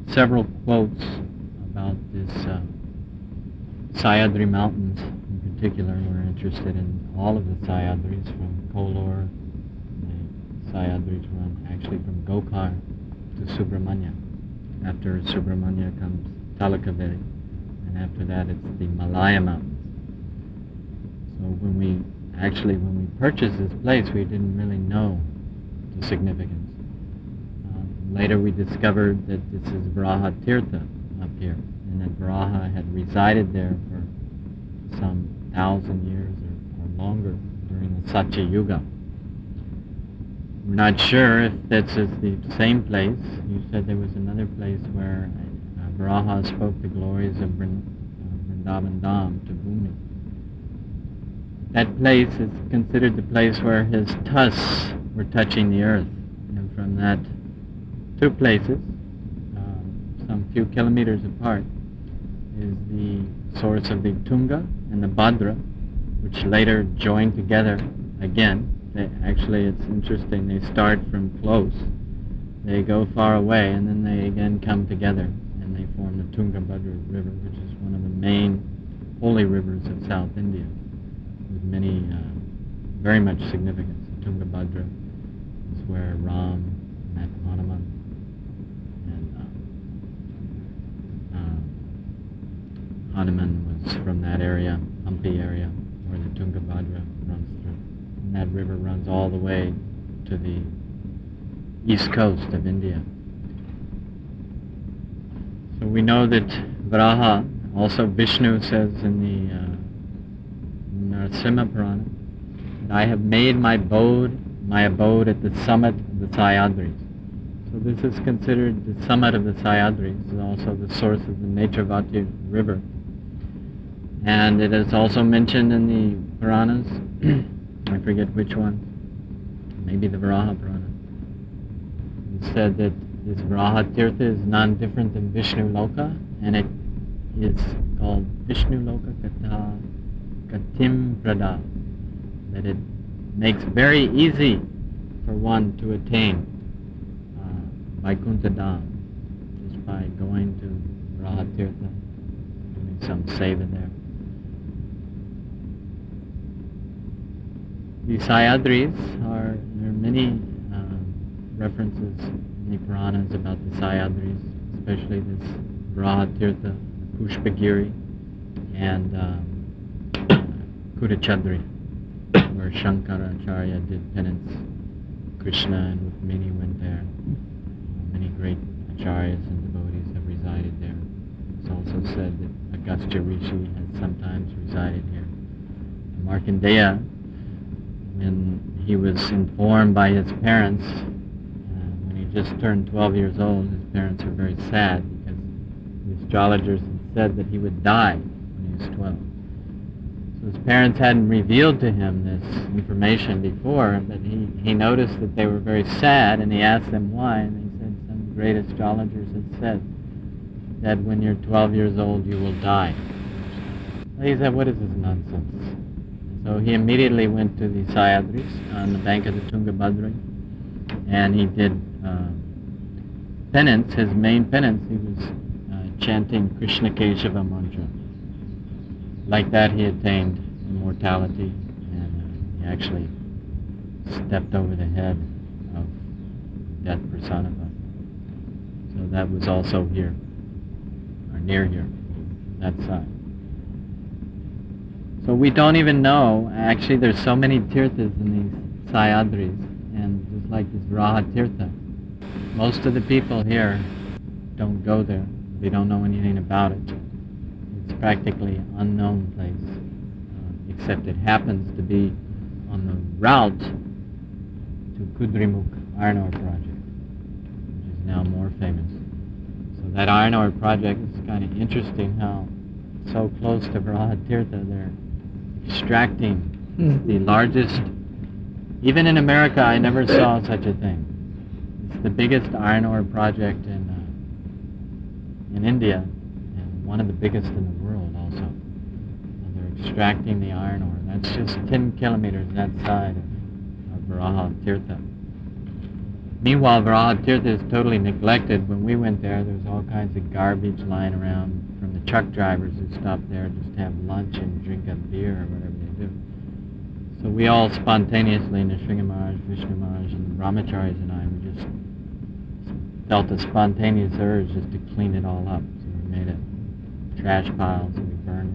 several quotes about this uh, Sayadri Mountains in particular. We're interested in all of the Sayadris from Kolor. The Sayadris run actually from Gokar to Subramanya. After Subramanya comes Talakaveri, and after that it's the Malaya Mountains. So when we actually, when we purchased this place, we didn't really know the significance. Uh, later we discovered that this is Varaha Tirtha up here, and that Varaha had resided there for some thousand years or, or longer during the Satya Yuga. We're not sure if this is the same place. You said there was another place where uh, Varaha spoke the glories of Vrind uh, Vrindavan Dham to Bhumi. That place is considered the place where his tusks were touching the earth. And from that two places, uh, some few kilometers apart, is the source of the Tunga and the Bhadra, which later joined together again. They, actually, it's interesting, they start from close, they go far away, and then they again come together, and they form the Tunga-Bhadra River, which is one of the main holy rivers of South India, with many, uh, very much significance. The Tunga-Bhadra is where Ram met Hanuman, and uh, uh, Hanuman was from that area, Hampi area, where the Tunga-Bhadra runs through. And that river runs all the way to the east coast of India. So we know that Varaha, also Vishnu says in the uh, Narasimha Purana, that I have made my abode, my abode at the summit of the Sayadris. So this is considered the summit of the Sayadris, and also the source of the Netravati River. And it is also mentioned in the Puranas, I forget which one, maybe the Varaha Purana. It said that this Varaha Tirtha is none different than Vishnu Loka, and it is called Vishnu Loka Kata Katim Prada, that it makes very easy for one to attain uh, Vaikuntha Dham, just by going to Varaha Tirtha, doing some seva there. The Sayadris are, there are many uh, references in the Puranas about the Sayadris, especially this Varaha Tirtha, Pushpagiri, and um, Kudachadri, where Shankaracharya did penance. Krishna and Rukmini went there. Many great acharyas and devotees have resided there. It's also said that Agastya Rishi has sometimes resided here. Markandeya, when he was informed by his parents, uh, when he just turned twelve years old, his parents were very sad because the astrologers had said that he would die when he was twelve. So his parents hadn't revealed to him this information before, but he, he noticed that they were very sad, and he asked them why, and they said some great astrologers had said that when you're twelve years old you will die. And he said, what is this nonsense? So he immediately went to the Sayadris on the bank of the Tunga-Bhadra, and he did uh, penance. His main penance, he was uh, chanting Krishna Keshava mantra. Like that, he attained immortality, and uh, he actually stepped over the head of death personified. So that was also here, or near here, that side. So we don't even know, actually there's so many tirthas in these Sayadris, and just like this Varaha Tirtha, most of the people here don't go there. They don't know anything about it. It's practically an unknown place, uh, except it happens to be on the route to Kudrimukh iron ore project, which is now more famous. So that iron ore project is kind of interesting how so close to Varaha Tirtha they're extracting mm. the largest, even in America I never saw such a thing. It's the biggest iron ore project in uh, in India, and one of the biggest in the world also. And they're extracting the iron ore. That's just ten kilometers that side of, of Varaha Tirtha. Meanwhile, Varahatirtha is totally neglected. When we went there, there was all kinds of garbage lying around from the truck drivers who stopped there just to have lunch and drink a beer or whatever they do. So we all spontaneously, Nrsinga Maharaj, Vishnu Maharaj, and the Brahmacharis and I, we just felt a spontaneous urge just to clean it all up. So we made a trash pile, so we burned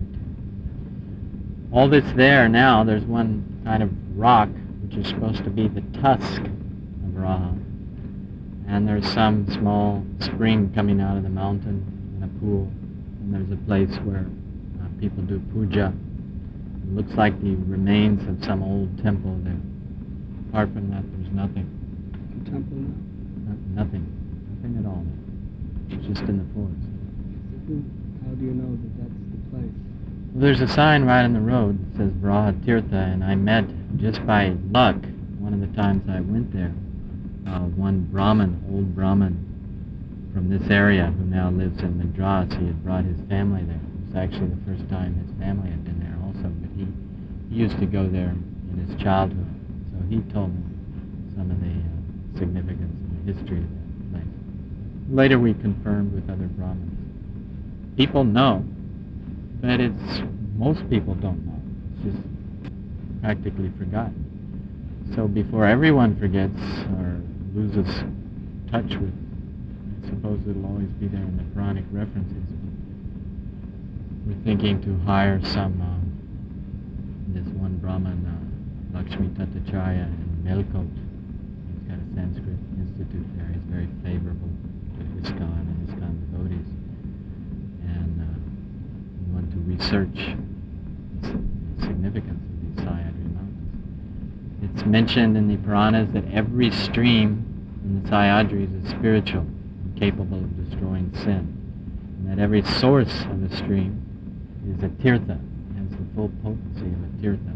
it. All that's there now, there's one kind of rock, which is supposed to be the tusk of Varaha. And there's some small spring coming out of the mountain in a pool. And there's a place where uh, people do puja. It looks like the remains of some old temple there. Apart from that, there's nothing. A temple now? No, nothing. Nothing at all. It's just in the forest. How do you know that that's the place? Well, there's a sign right on the road that says Varahatirtha, and I met, just by luck, one of the times I went there, uh, one Brahmin, old Brahmin from this area who now lives in Madras. He had brought his family there. It was actually the first time his family had been there also, but he, he used to go there in his childhood. So he told me some of the uh, significance and the history of that place. Later we confirmed with other Brahmins. People know, but it's, most people don't know. It's just practically forgotten. So before everyone forgets or loses touch with, I suppose it'll always be there in the Puranic references. We're thinking to hire some, uh, this one Brahmin, uh, Lakshmi Tattacharya in Melkote. He's got a Sanskrit institute there. He's very favorable to ISKCON and ISKCON devotees. And uh, we want to research the significance of these Sayadri Mountains. It's mentioned in the Puranas that every stream in the Sayadris is spiritual and capable of destroying sin. And that every source of a stream is a tirtha, has the full potency of a tirtha.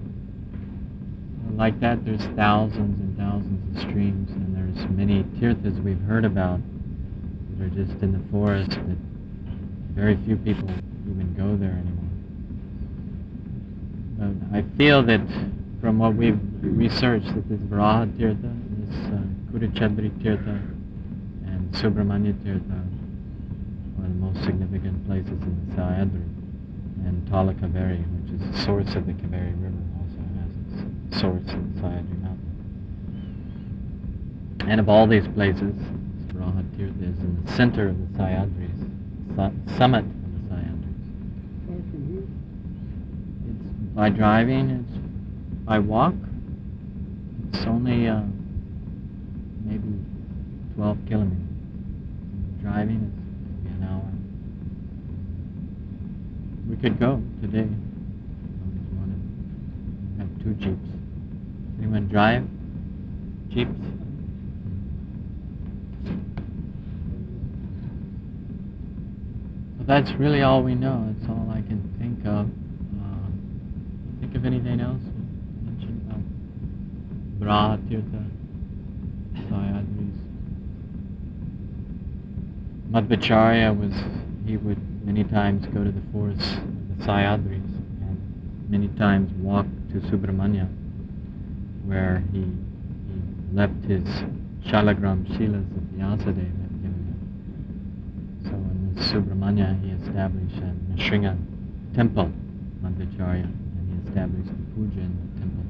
Like that, there's thousands and thousands of streams, and there's many tirthas we've heard about that are just in the forest that very few people even go there anymore. But I feel that from what we've researched, that this Varahatirtha, this uh, Kudachadri Tirtha, and Subramanya Tirtha are the most significant places in the Sayadri. And Tala Kaveri, which is the source of the Kaveri River, also has its source in the Sayadri Mountain. And of all these places, Varahatirtha is in the center of the Sayadris, su summit of the Sayadris. Far from here? It's by driving, it's by walk. It's only uh, maybe twelve kilometers. Driving, it's maybe an hour. We could go today. If you want to have two jeeps. Anyone drive jeeps? So that's really all we know. That's all I can think of. Uh, think of anything else you mentioned about Varahatirtha, Sayadris? Madhvacharya was, he would many times go to the forests of the Sayadris and many times walk to Subramanya, where he, he left his Shalagram Shilas that Vyasadeva had given him. So in this Subramanya he established a Nrsinga temple, Madhvacharya, and he established the puja in the temple.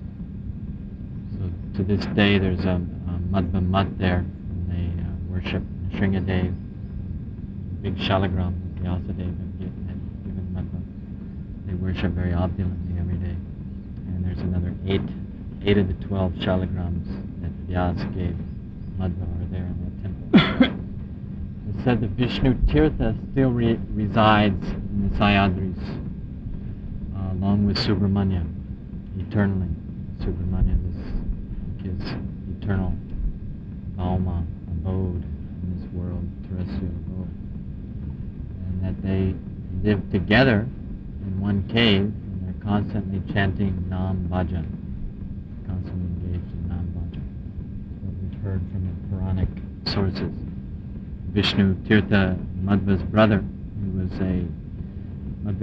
So to this day there's a, a Madhva Mat there, and they uh, worship Nrsinga Dev, big Shalagram that Vyasadeva had given Madhva. They worship very opulently every day. And there's another eight, eight of the twelve Shalagrams that Vyasa gave Madhva are there in that temple. It said that Vishnu Tirtha still re resides in the Sayadris, uh, along with Subramanya, eternally. Subramanya, this his eternal Bhauma, abode in this world, terrestrial abode. And that they live together in one cave, and they're constantly chanting Nam Bhajan, constantly engaged in Nam Bhajan. That's what we've heard from the Puranic sources. Vishnu Tirtha, Madhva's brother, who was a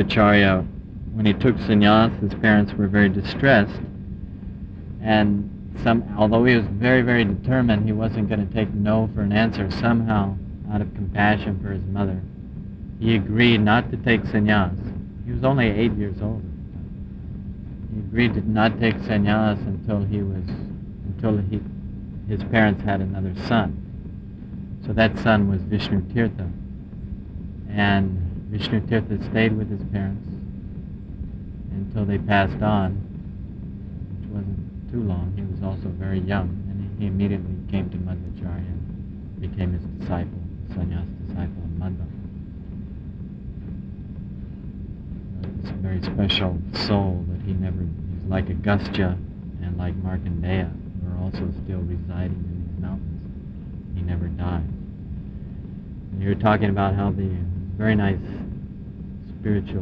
Madhvacharya, when he took sannyas, his parents were very distressed, and some, although he was very, very determined, he wasn't going to take no for an answer. Somehow, out of compassion for his mother, he agreed not to take sannyas. He was only eight years old. He agreed to not take sannyas until he was, until he, his parents had another son. So that son was Vishnu Tirtha. And Vishnu Tirtha stayed with his parents until they passed on, which wasn't too long. He was also very young, and he immediately came to Madhvacharya and became his disciple, sannyas disciple of Madhva. It's a very special soul that he never, he's like Agastya and like Markandeya, who are also still residing in these mountains. He never died. And you were talking about how the very nice spiritual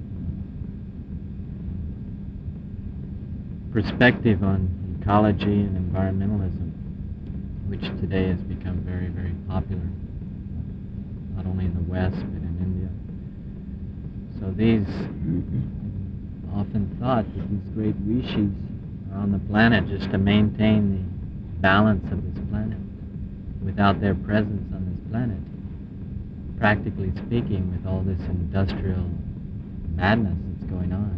perspective on ecology and environmentalism, which today has become very, very popular, not only in the West, but in India. So these, often thought that these great rishis are on the planet just to maintain the balance of this planet. Without their presence on this planet, practically speaking, with all this industrial madness that's going on,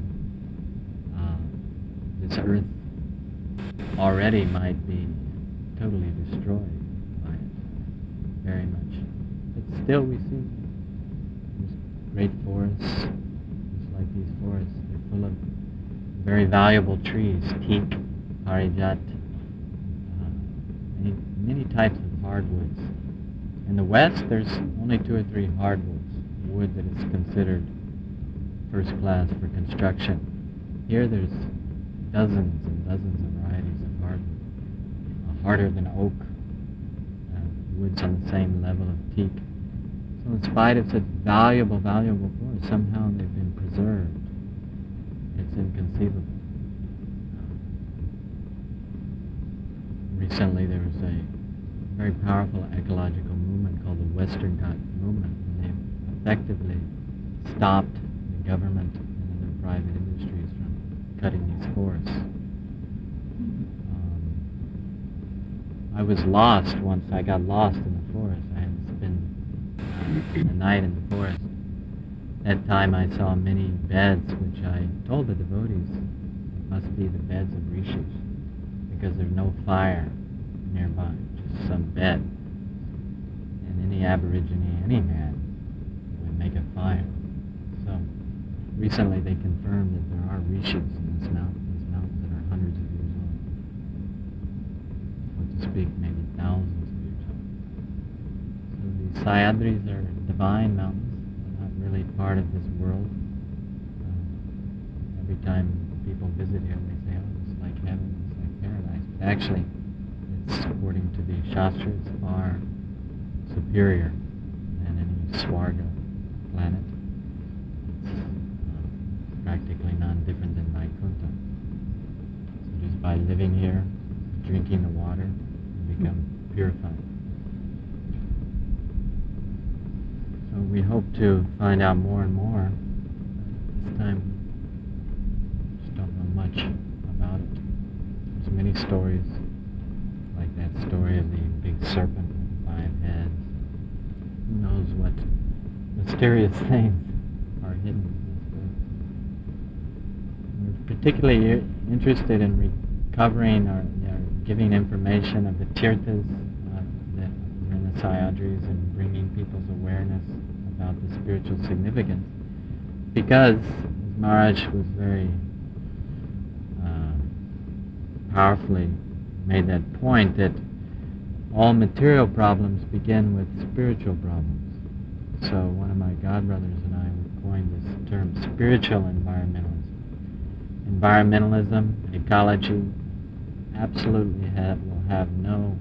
uh, this earth already might be totally destroyed by it, very much. But still we see these great forests, just like these forests, they're full of very valuable trees, teak, parijat, uh, many, many types of hardwoods. In the West, there's only two or three hardwoods, wood that is considered first class for construction. Here there's dozens and dozens of varieties of hardwood, uh, harder than oak, uh, woods on the same level of teak. So in spite of such valuable, valuable forests, somehow they've been preserved. It's inconceivable. Recently there was a very powerful ecological movement called the Western Ghat movement, and they effectively stopped the government and other private industries from cutting these forests. Um, I was lost once. I got lost in the forest. I had spent uh, a night in the forest. At that time I saw many beds, which I told the devotees must be the beds of rishis, because there's no fire nearby, just some bed. And any aborigine, any man, would make a fire. So recently they confirmed that there are rishis in this mountain, these mountains that are hundreds of years old. What to speak, maybe thousands of years old. So these Sayadris are divine mountains. They're not really part of this world. Uh, every time people visit here, they say, oh, it's like heaven, it's like paradise. But actually, it's, according to the Shastras, far superior than any Swarga planet. It's uh, practically non-different than Vaikuntha. So just by living here, drinking the water, you become purified. So we hope to find out more and more. This time, we just don't know much about it. There's many stories, like that story of the big serpent with five heads. Who knows what mysterious things are hidden in this world. We're particularly interested in recovering or you know, giving information of the tirthas uh, that are in the Sayadris and bringing people's awareness about the spiritual significance, because as Maharaj was very uh, powerfully made that point, that all material problems begin with spiritual problems. So one of my godbrothers and I would coin this term spiritual environmentalism. Environmentalism, ecology, absolutely have, will have no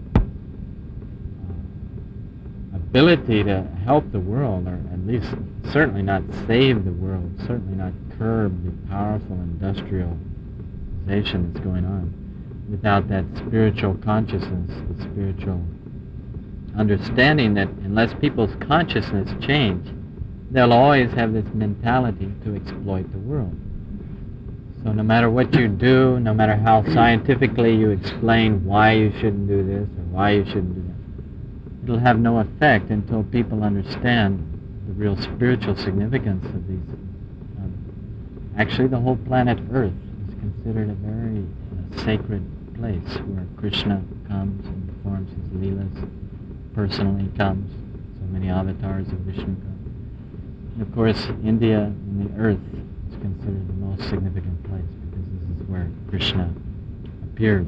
uh, ability to help the world, or at least certainly not save the world, certainly not curb the powerful industrialization that's going on, without that spiritual consciousness, the spiritual understanding that unless people's consciousness change, they'll always have this mentality to exploit the world. So no matter what you do, no matter how scientifically you explain why you shouldn't do this or why you shouldn't do that, it'll have no effect until people understand the real spiritual significance of these. Um, actually, the whole planet Earth is considered a very uh, sacred place where Krishna comes and performs his leelas, personally comes, so many avatars of Vishnu come. And of course, India and the Earth is considered the most significant place because this is where Krishna appears.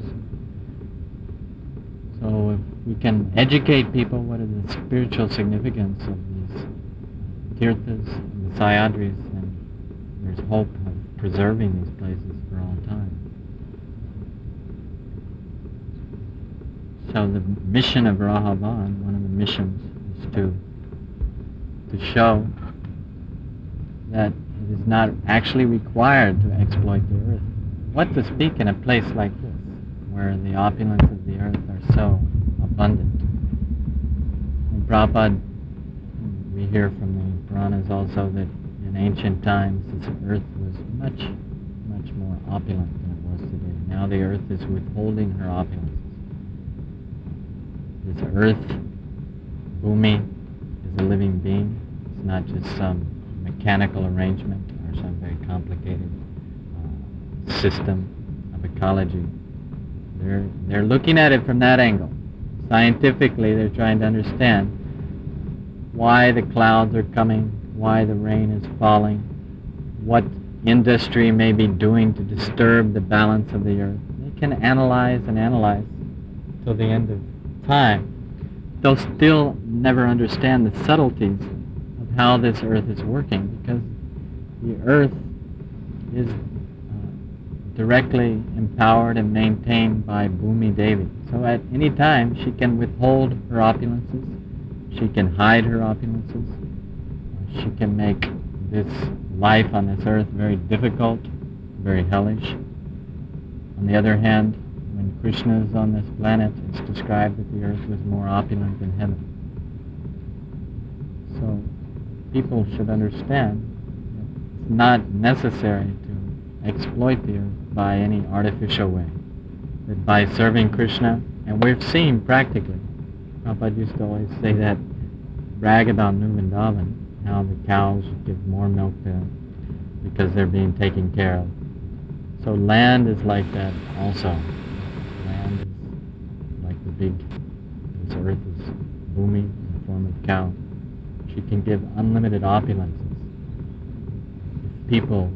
So if we can educate people what is the spiritual significance of these tirthas and the Sayadris, then there's hope of preserving these places for all time. So the mission of Rahavan, one of the missions, is to to show that it is not actually required to exploit the earth. What to speak in a place like this, where the opulence of the earth are so abundant. In Prabhupada, we hear from the Puranas also that in ancient times this earth was much, much more opulent than it was today. Now the earth is withholding her opulence. This earth, Bhumi, is a living being. It's not just some mechanical arrangement or some very complicated uh, system of ecology. They're, they're looking at it from that angle. Scientifically, they're trying to understand why the clouds are coming, why the rain is falling, what industry may be doing to disturb the balance of the earth. They can analyze and analyze till the end of time. They'll still never understand the subtleties of how this earth is working, because the earth is uh, directly empowered and maintained by Bhumi Devi. So at any time she can withhold her opulences, she can hide her opulences, she can make this life on this earth very difficult, very hellish. On the other hand, when Krishna is on this planet, it's described that the earth was more opulent than heaven. So people should understand that it's not necessary to exploit the earth by any artificial way. That by serving Krishna, and we've seen practically, Prabhupada used to always say that, brag about New Vrindavan, how the cows give more milk there because they're being taken care of. So land is like that also. Land is like the big, this earth is Bhumi in the form of cow. She can give unlimited opulences. If people,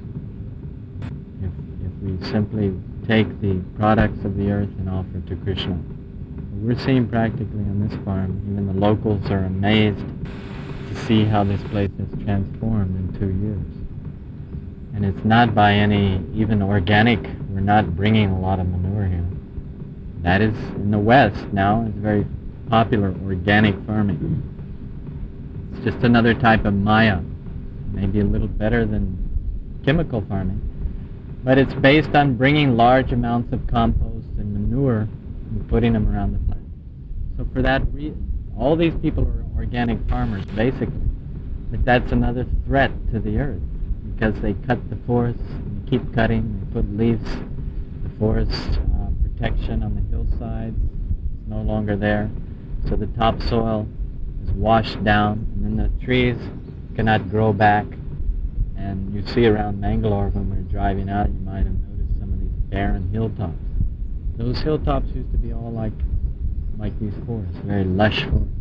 if, if we simply take the products of the earth and offer it to Krishna. We're seeing practically on this farm, even the locals are amazed to see how this place has transformed in two years. And it's not by any, even organic, we're not bringing a lot of manure here. That is, in the West now, it's very popular, organic farming. It's just another type of maya, maybe a little better than chemical farming. But it's based on bringing large amounts of compost and manure and putting them around the plant. So for that reason, all these people are organic farmers, basically. But that's another threat to the earth, because they cut the forests, they keep cutting, they put leaves, the forest uh, protection on the hillsides is no longer there. So the topsoil is washed down, and then the trees cannot grow back. And you see around Mangalore when we're driving out, you might have noticed some of these barren hilltops. Those hilltops used to be all like like these forests, very lush forests.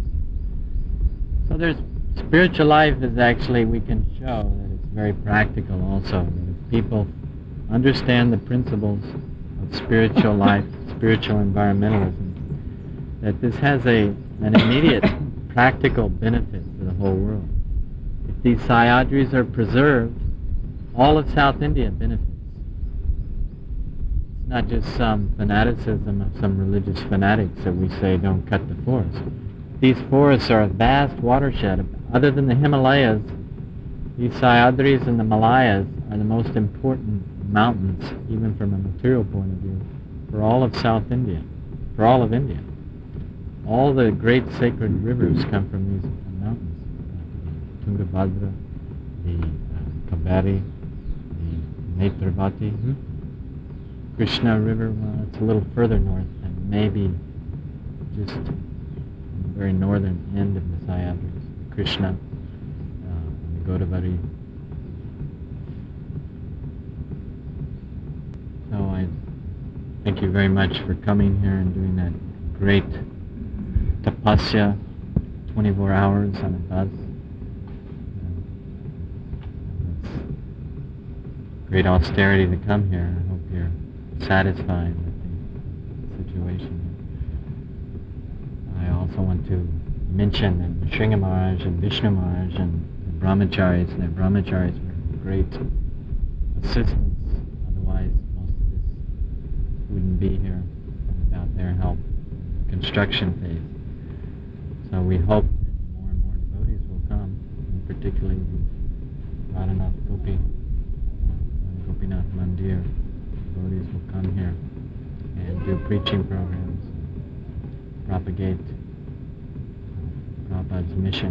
So there's spiritual life is actually, we can show that it's very practical also. That if people understand the principles of spiritual life, spiritual environmentalism, that this has a an immediate practical benefit for the whole world. If these Sayadris are preserved, all of South India benefits. It's not just some fanaticism of some religious fanatics that we say don't cut the forest. These forests are a vast watershed. Other than the Himalayas, these Sayadris and the Malayas are the most important mountains, even from a material point of view, for all of South India, for all of India. All the great sacred rivers come from these mountains. Tungabhadra, the uh, Kaveri, the Netravati. Hmm? Krishna River, well, it's a little further north, and maybe just on the very northern end of the Sayadris. Krishna, uh, and the Godavari. So I thank you very much for coming here and doing that great tapasya, twenty-four hours on a bus. It's great austerity to come here. I hope you're satisfied with the situation. I also want to mention that Sringa Maharaj and Vishnu Maharaj and the Brahmacharis and the Brahmacharis were great assistants. Otherwise, most of this wouldn't be here without their help in the construction phase. So we hope that more and more devotees will come, and particularly the Radhanath Gopi, uh, Gopinath Mandir. Devotees will come here and do preaching programs, propagate uh, Prabhupada's mission.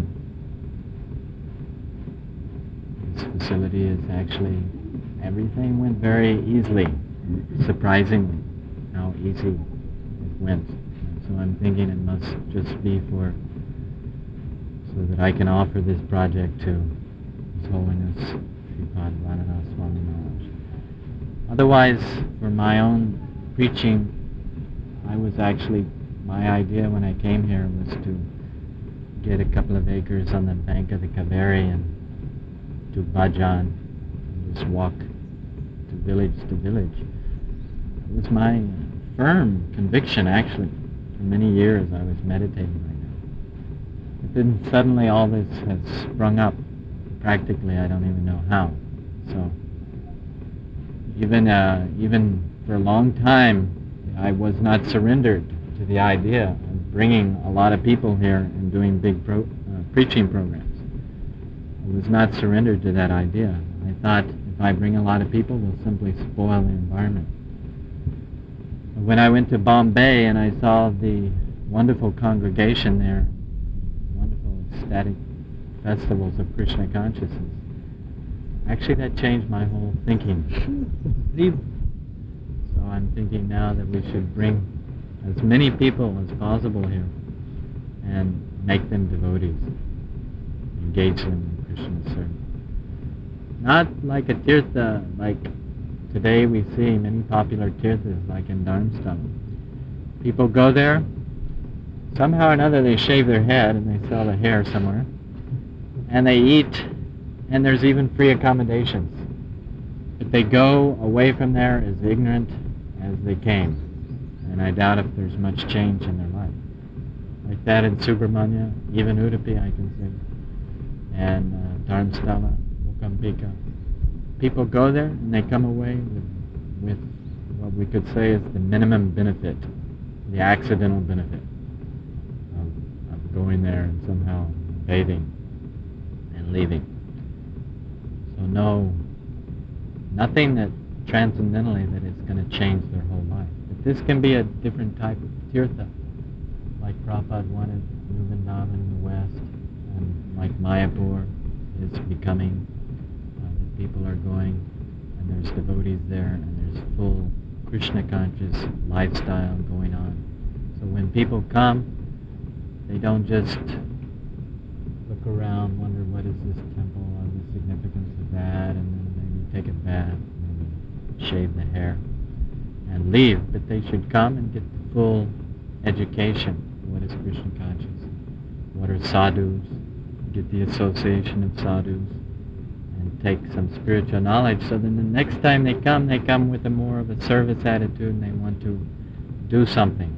This facility is actually, everything went very easily, surprisingly how easy it went. So I'm thinking it must just be for, so that I can offer this project to His Holiness Sripad Radhanath Swami Maharaj. Otherwise, for my own preaching, I was actually, my idea when I came here was to get a couple of acres on the bank of the Kaveri and do bhajan, and just walk to village to village. It was my firm conviction, actually. For many years I was meditating like that. But then suddenly all this has sprung up. Practically, I don't even know how. So. Even, uh, even for a long time, I was not surrendered to the idea of bringing a lot of people here and doing big pro uh, preaching programs. I was not surrendered to that idea. I thought if I bring a lot of people, we'll simply spoil the environment. But when I went to Bombay and I saw the wonderful congregation there, wonderful ecstatic festivals of Krishna consciousness, actually, that changed my whole thinking. So I'm thinking now that we should bring as many people as possible here and make them devotees, engage them in Krishna service. Not like a tirtha, like today we see many popular tirthas, like in Dharamsthala. People go there, somehow or another they shave their head and they sell the hair somewhere, and they eat. And there's even free accommodations. But they go away from there as ignorant as they came. And I doubt if there's much change in their life. Like that in Subramanya, even Udupi I can say, and uh, Dharamsthala, Mookambika. People go there and they come away with, with what we could say is the minimum benefit, the accidental benefit of, of going there and somehow bathing and leaving. So no, nothing that transcendentally that is going to change their whole life. But this can be a different type of tirtha, like Prabhupada wanted New Vrindavan in the West, and like Mayapur is becoming, uh, that people are going, and there's devotees there, and there's full Krishna conscious lifestyle going on. So when people come, they don't just look around, wonder what is this temple, or the significance of that, and then maybe take a bath, maybe shave the hair, and leave. But they should come and get the full education. What is Krishna consciousness? What are sadhus? Get the association of sadhus, and take some spiritual knowledge, so then the next time they come, they come with a more of a service attitude, and they want to do something.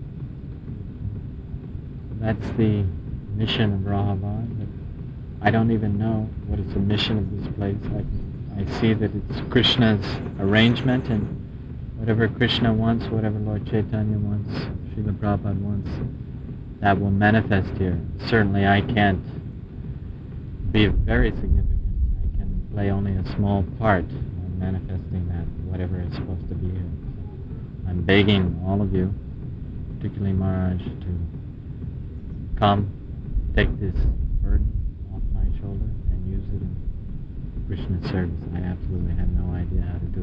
That's the mission of Rahavad. But I don't even know what is the mission of this place. I, I see that it's Krishna's arrangement, and whatever Krishna wants, whatever Lord Chaitanya wants, Srila Prabhupada wants, that will manifest here. Certainly I can't be very significant. I can play only a small part in manifesting that, whatever is supposed to be here. So I'm begging all of you, particularly Maharaj, to come, take this burden off my shoulder and use it in Krishna service. I absolutely have no idea how to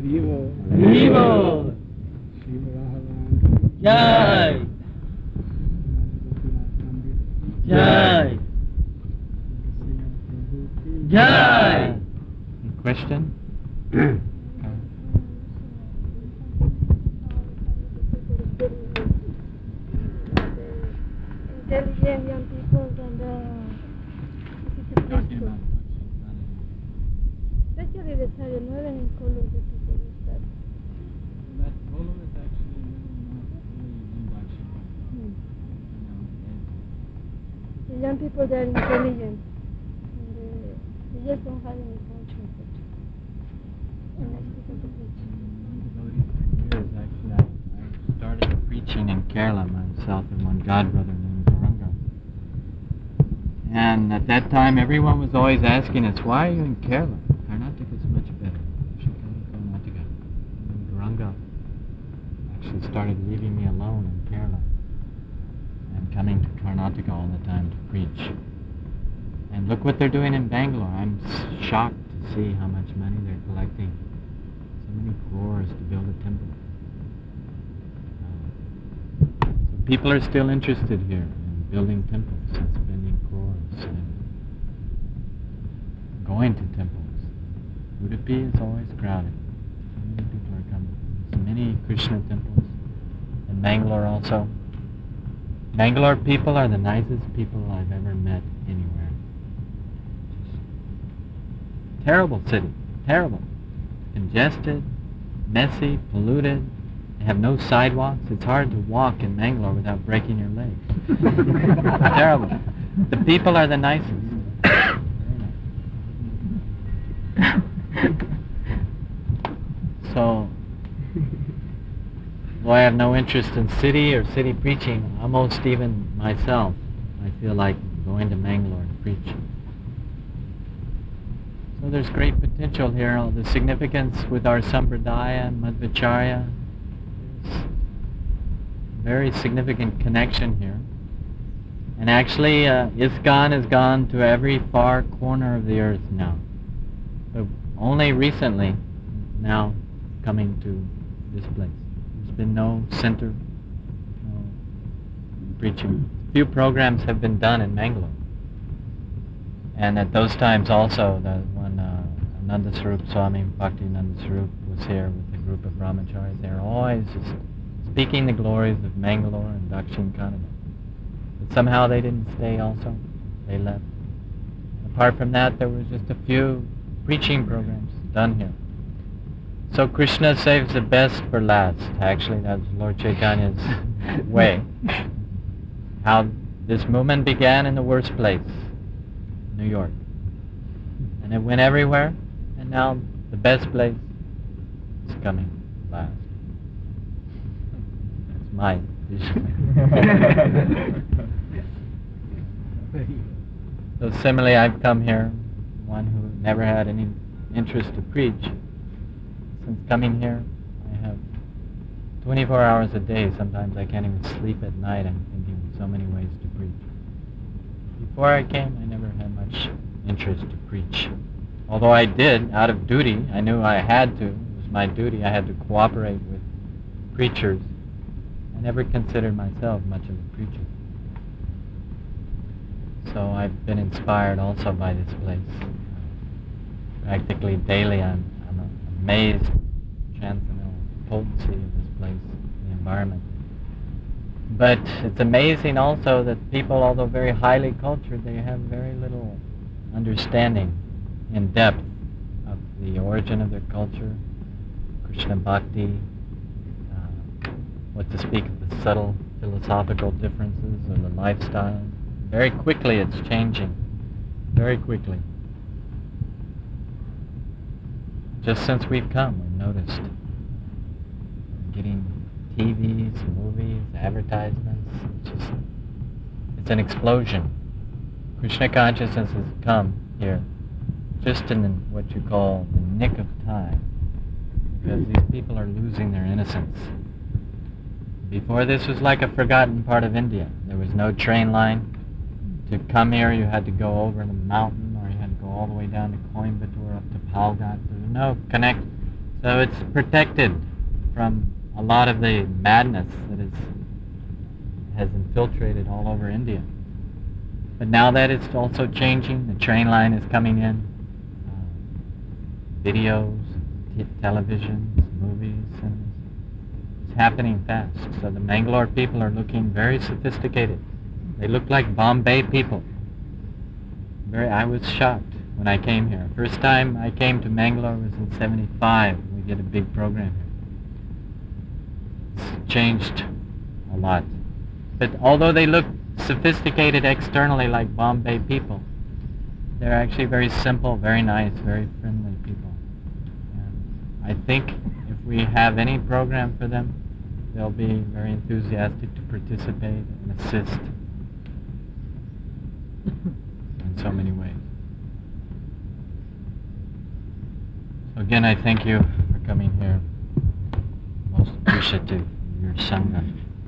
Vivo. Vivo. Shiva Rahavan. Jai. Jai. Jai. Any question? Intelligent young people and uh, Cristo. Especially the Saturday nueve in color the people is that. That Polo is actually not really induction. Hmm. No, The young people they are intelligent. And uh, they just don't have any conscience. And that's because of it. Years, actually, I, I started preaching in Kerala myself and one god brother named Garanga. And at that time, everyone was always asking us, why are you in Kerala? Karnataka is much better. You should go to Karnataka. And Garanga actually started leaving me alone in Kerala and coming to Karnataka all the time to preach. And look what they're doing in Bangalore. I'm s- shocked to see how much money they're collecting. So many crores to build a temple. Uh, so people are still interested here in building temples and spending crores and going to temples. Udupi is always crowded. So many people are coming. There's many Krishna temples. In Bangalore also. Bangalore people are the nicest people I've ever met anywhere. Just terrible city. Terrible. Congested, messy, polluted. They have no sidewalks. It's hard to walk in Bangalore without breaking your legs. Terrible. The people are the nicest. So, though I have no interest in city or city preaching, almost even myself, I feel like going to Bangalore to preach. So there's great potential here. The significance with our Sampradaya and Madhvacharya. There's very significant connection here. And actually, uh, ISKCON has gone to every far corner of the earth now. But only recently, now, coming to this place. There's been no center, no preaching. Few programs have been done in Bangalore. And at those times also, the, when uh, Ananda Swarup Swami, Bhakti Ananda Swarup was here with a group of brahmacharis, they were always just speaking the glories of Bangalore and Dakshin Kannada. But somehow they didn't stay also. They left. Apart from that, there was just a few preaching programs done here. So Krishna saves the best for last. Actually, that's Lord Chaitanya's way. How this movement began in the worst place, New York. And it went everywhere, and now the best place is coming last. That's my vision. So similarly, I've come here, one who never had any interest to preach. Since coming here, I have twenty-four hours a day. Sometimes I can't even sleep at night. I'm thinking of so many ways to preach. Before I came, I never had much interest to preach. Although I did, out of duty. I knew I had to. It was my duty. I had to cooperate with preachers. I never considered myself much of a preacher. So I've been inspired also by this place. Practically daily, I'm, I'm amazed at the transcendental potency of this place, the environment. But it's amazing also that people, although very highly cultured, they have very little understanding in depth of the origin of their culture, Krishna Bhakti, uh, what to speak of the subtle philosophical differences of the lifestyle. Very quickly it's changing, very quickly. Just since we've come, we've noticed. We're getting T Vs, movies, advertisements. It's just, it's an explosion. Krishna consciousness has come here just in the, what you call the nick of time, because these people are losing their innocence. Before, this was like a forgotten part of India. There was no train line. To come here, you had to go over the mountain, or you had to go all the way down to Coimbatore, up to Palghat. There was no connect. So it's protected from a lot of the madness that is, has infiltrated all over India. But now that it's also changing, the train line is coming in, uh, videos, t televisions, movies, and it's happening fast. So the Mangalore people are looking very sophisticated. They look like Bombay people. Very, I was shocked when I came here. First time I came to Mangalore was in seventy-five. We did a big program here. It's changed a lot. But although they look sophisticated externally like Bombay people, they're actually very simple, very nice, very friendly people. And I think if we have any program for them, they'll be very enthusiastic to participate and assist in so many ways. So again, I thank you for coming here. Most appreciative of your Sangha.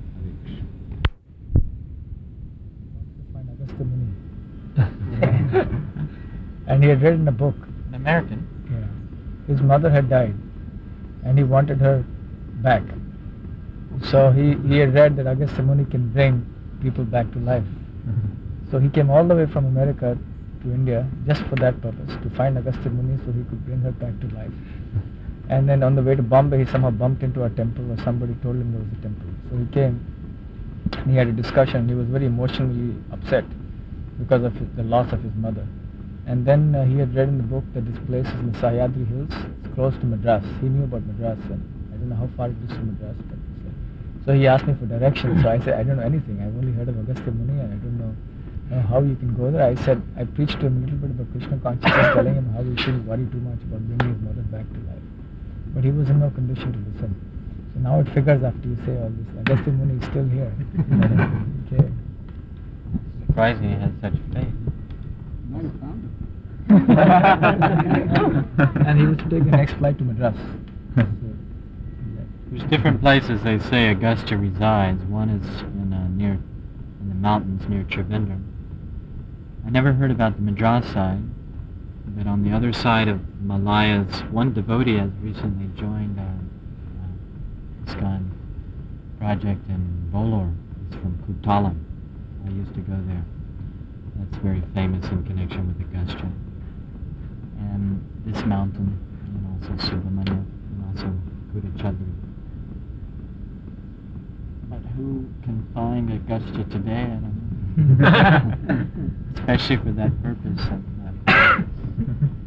And he had written a book. An American? Yeah. His mother had died and he wanted her back. So he, he had read that Agastya Muni can bring people back to life. So he came all the way from America to India just for that purpose, to find Agastya Muni so he could bring her back to life. And then on the way to Bombay, he somehow bumped into a temple, or somebody told him there was a temple. So he came and he had a discussion. He was very emotionally upset because of his, the loss of his mother. And then uh, he had read in the book that this place is in the Sahyadri Hills. It's close to Madras. He knew about Madras, and I don't know how far it is from Madras, but it's like, so he asked me for directions. So I said, I don't know anything. I've only heard of Agastya Muni, and I don't know, know how you can go there. I said, I preached to him a little bit about Krishna consciousness, telling him how he shouldn't worry too much about bringing his mother back to life. But he was in no condition to listen. So now it figures after you say all this, Agastya Muni is still here. Okay. Surprising he had such faith. Might have found it. And he was to take the next flight to Madras. So, There's different places they say Agastya resides. One is in uh, near in the mountains near Trivandrum. I never heard about the Madras side, but on the other side of Malayas, one devotee has recently joined our uh, ISKCON project in Vellore. He's from Kuttalam. I used to go there. That's very famous in connection with Agastya. And this mountain, and also Subramanya, and also Kudachadri. But who can find Agastya today? I don't know. Especially for that purpose.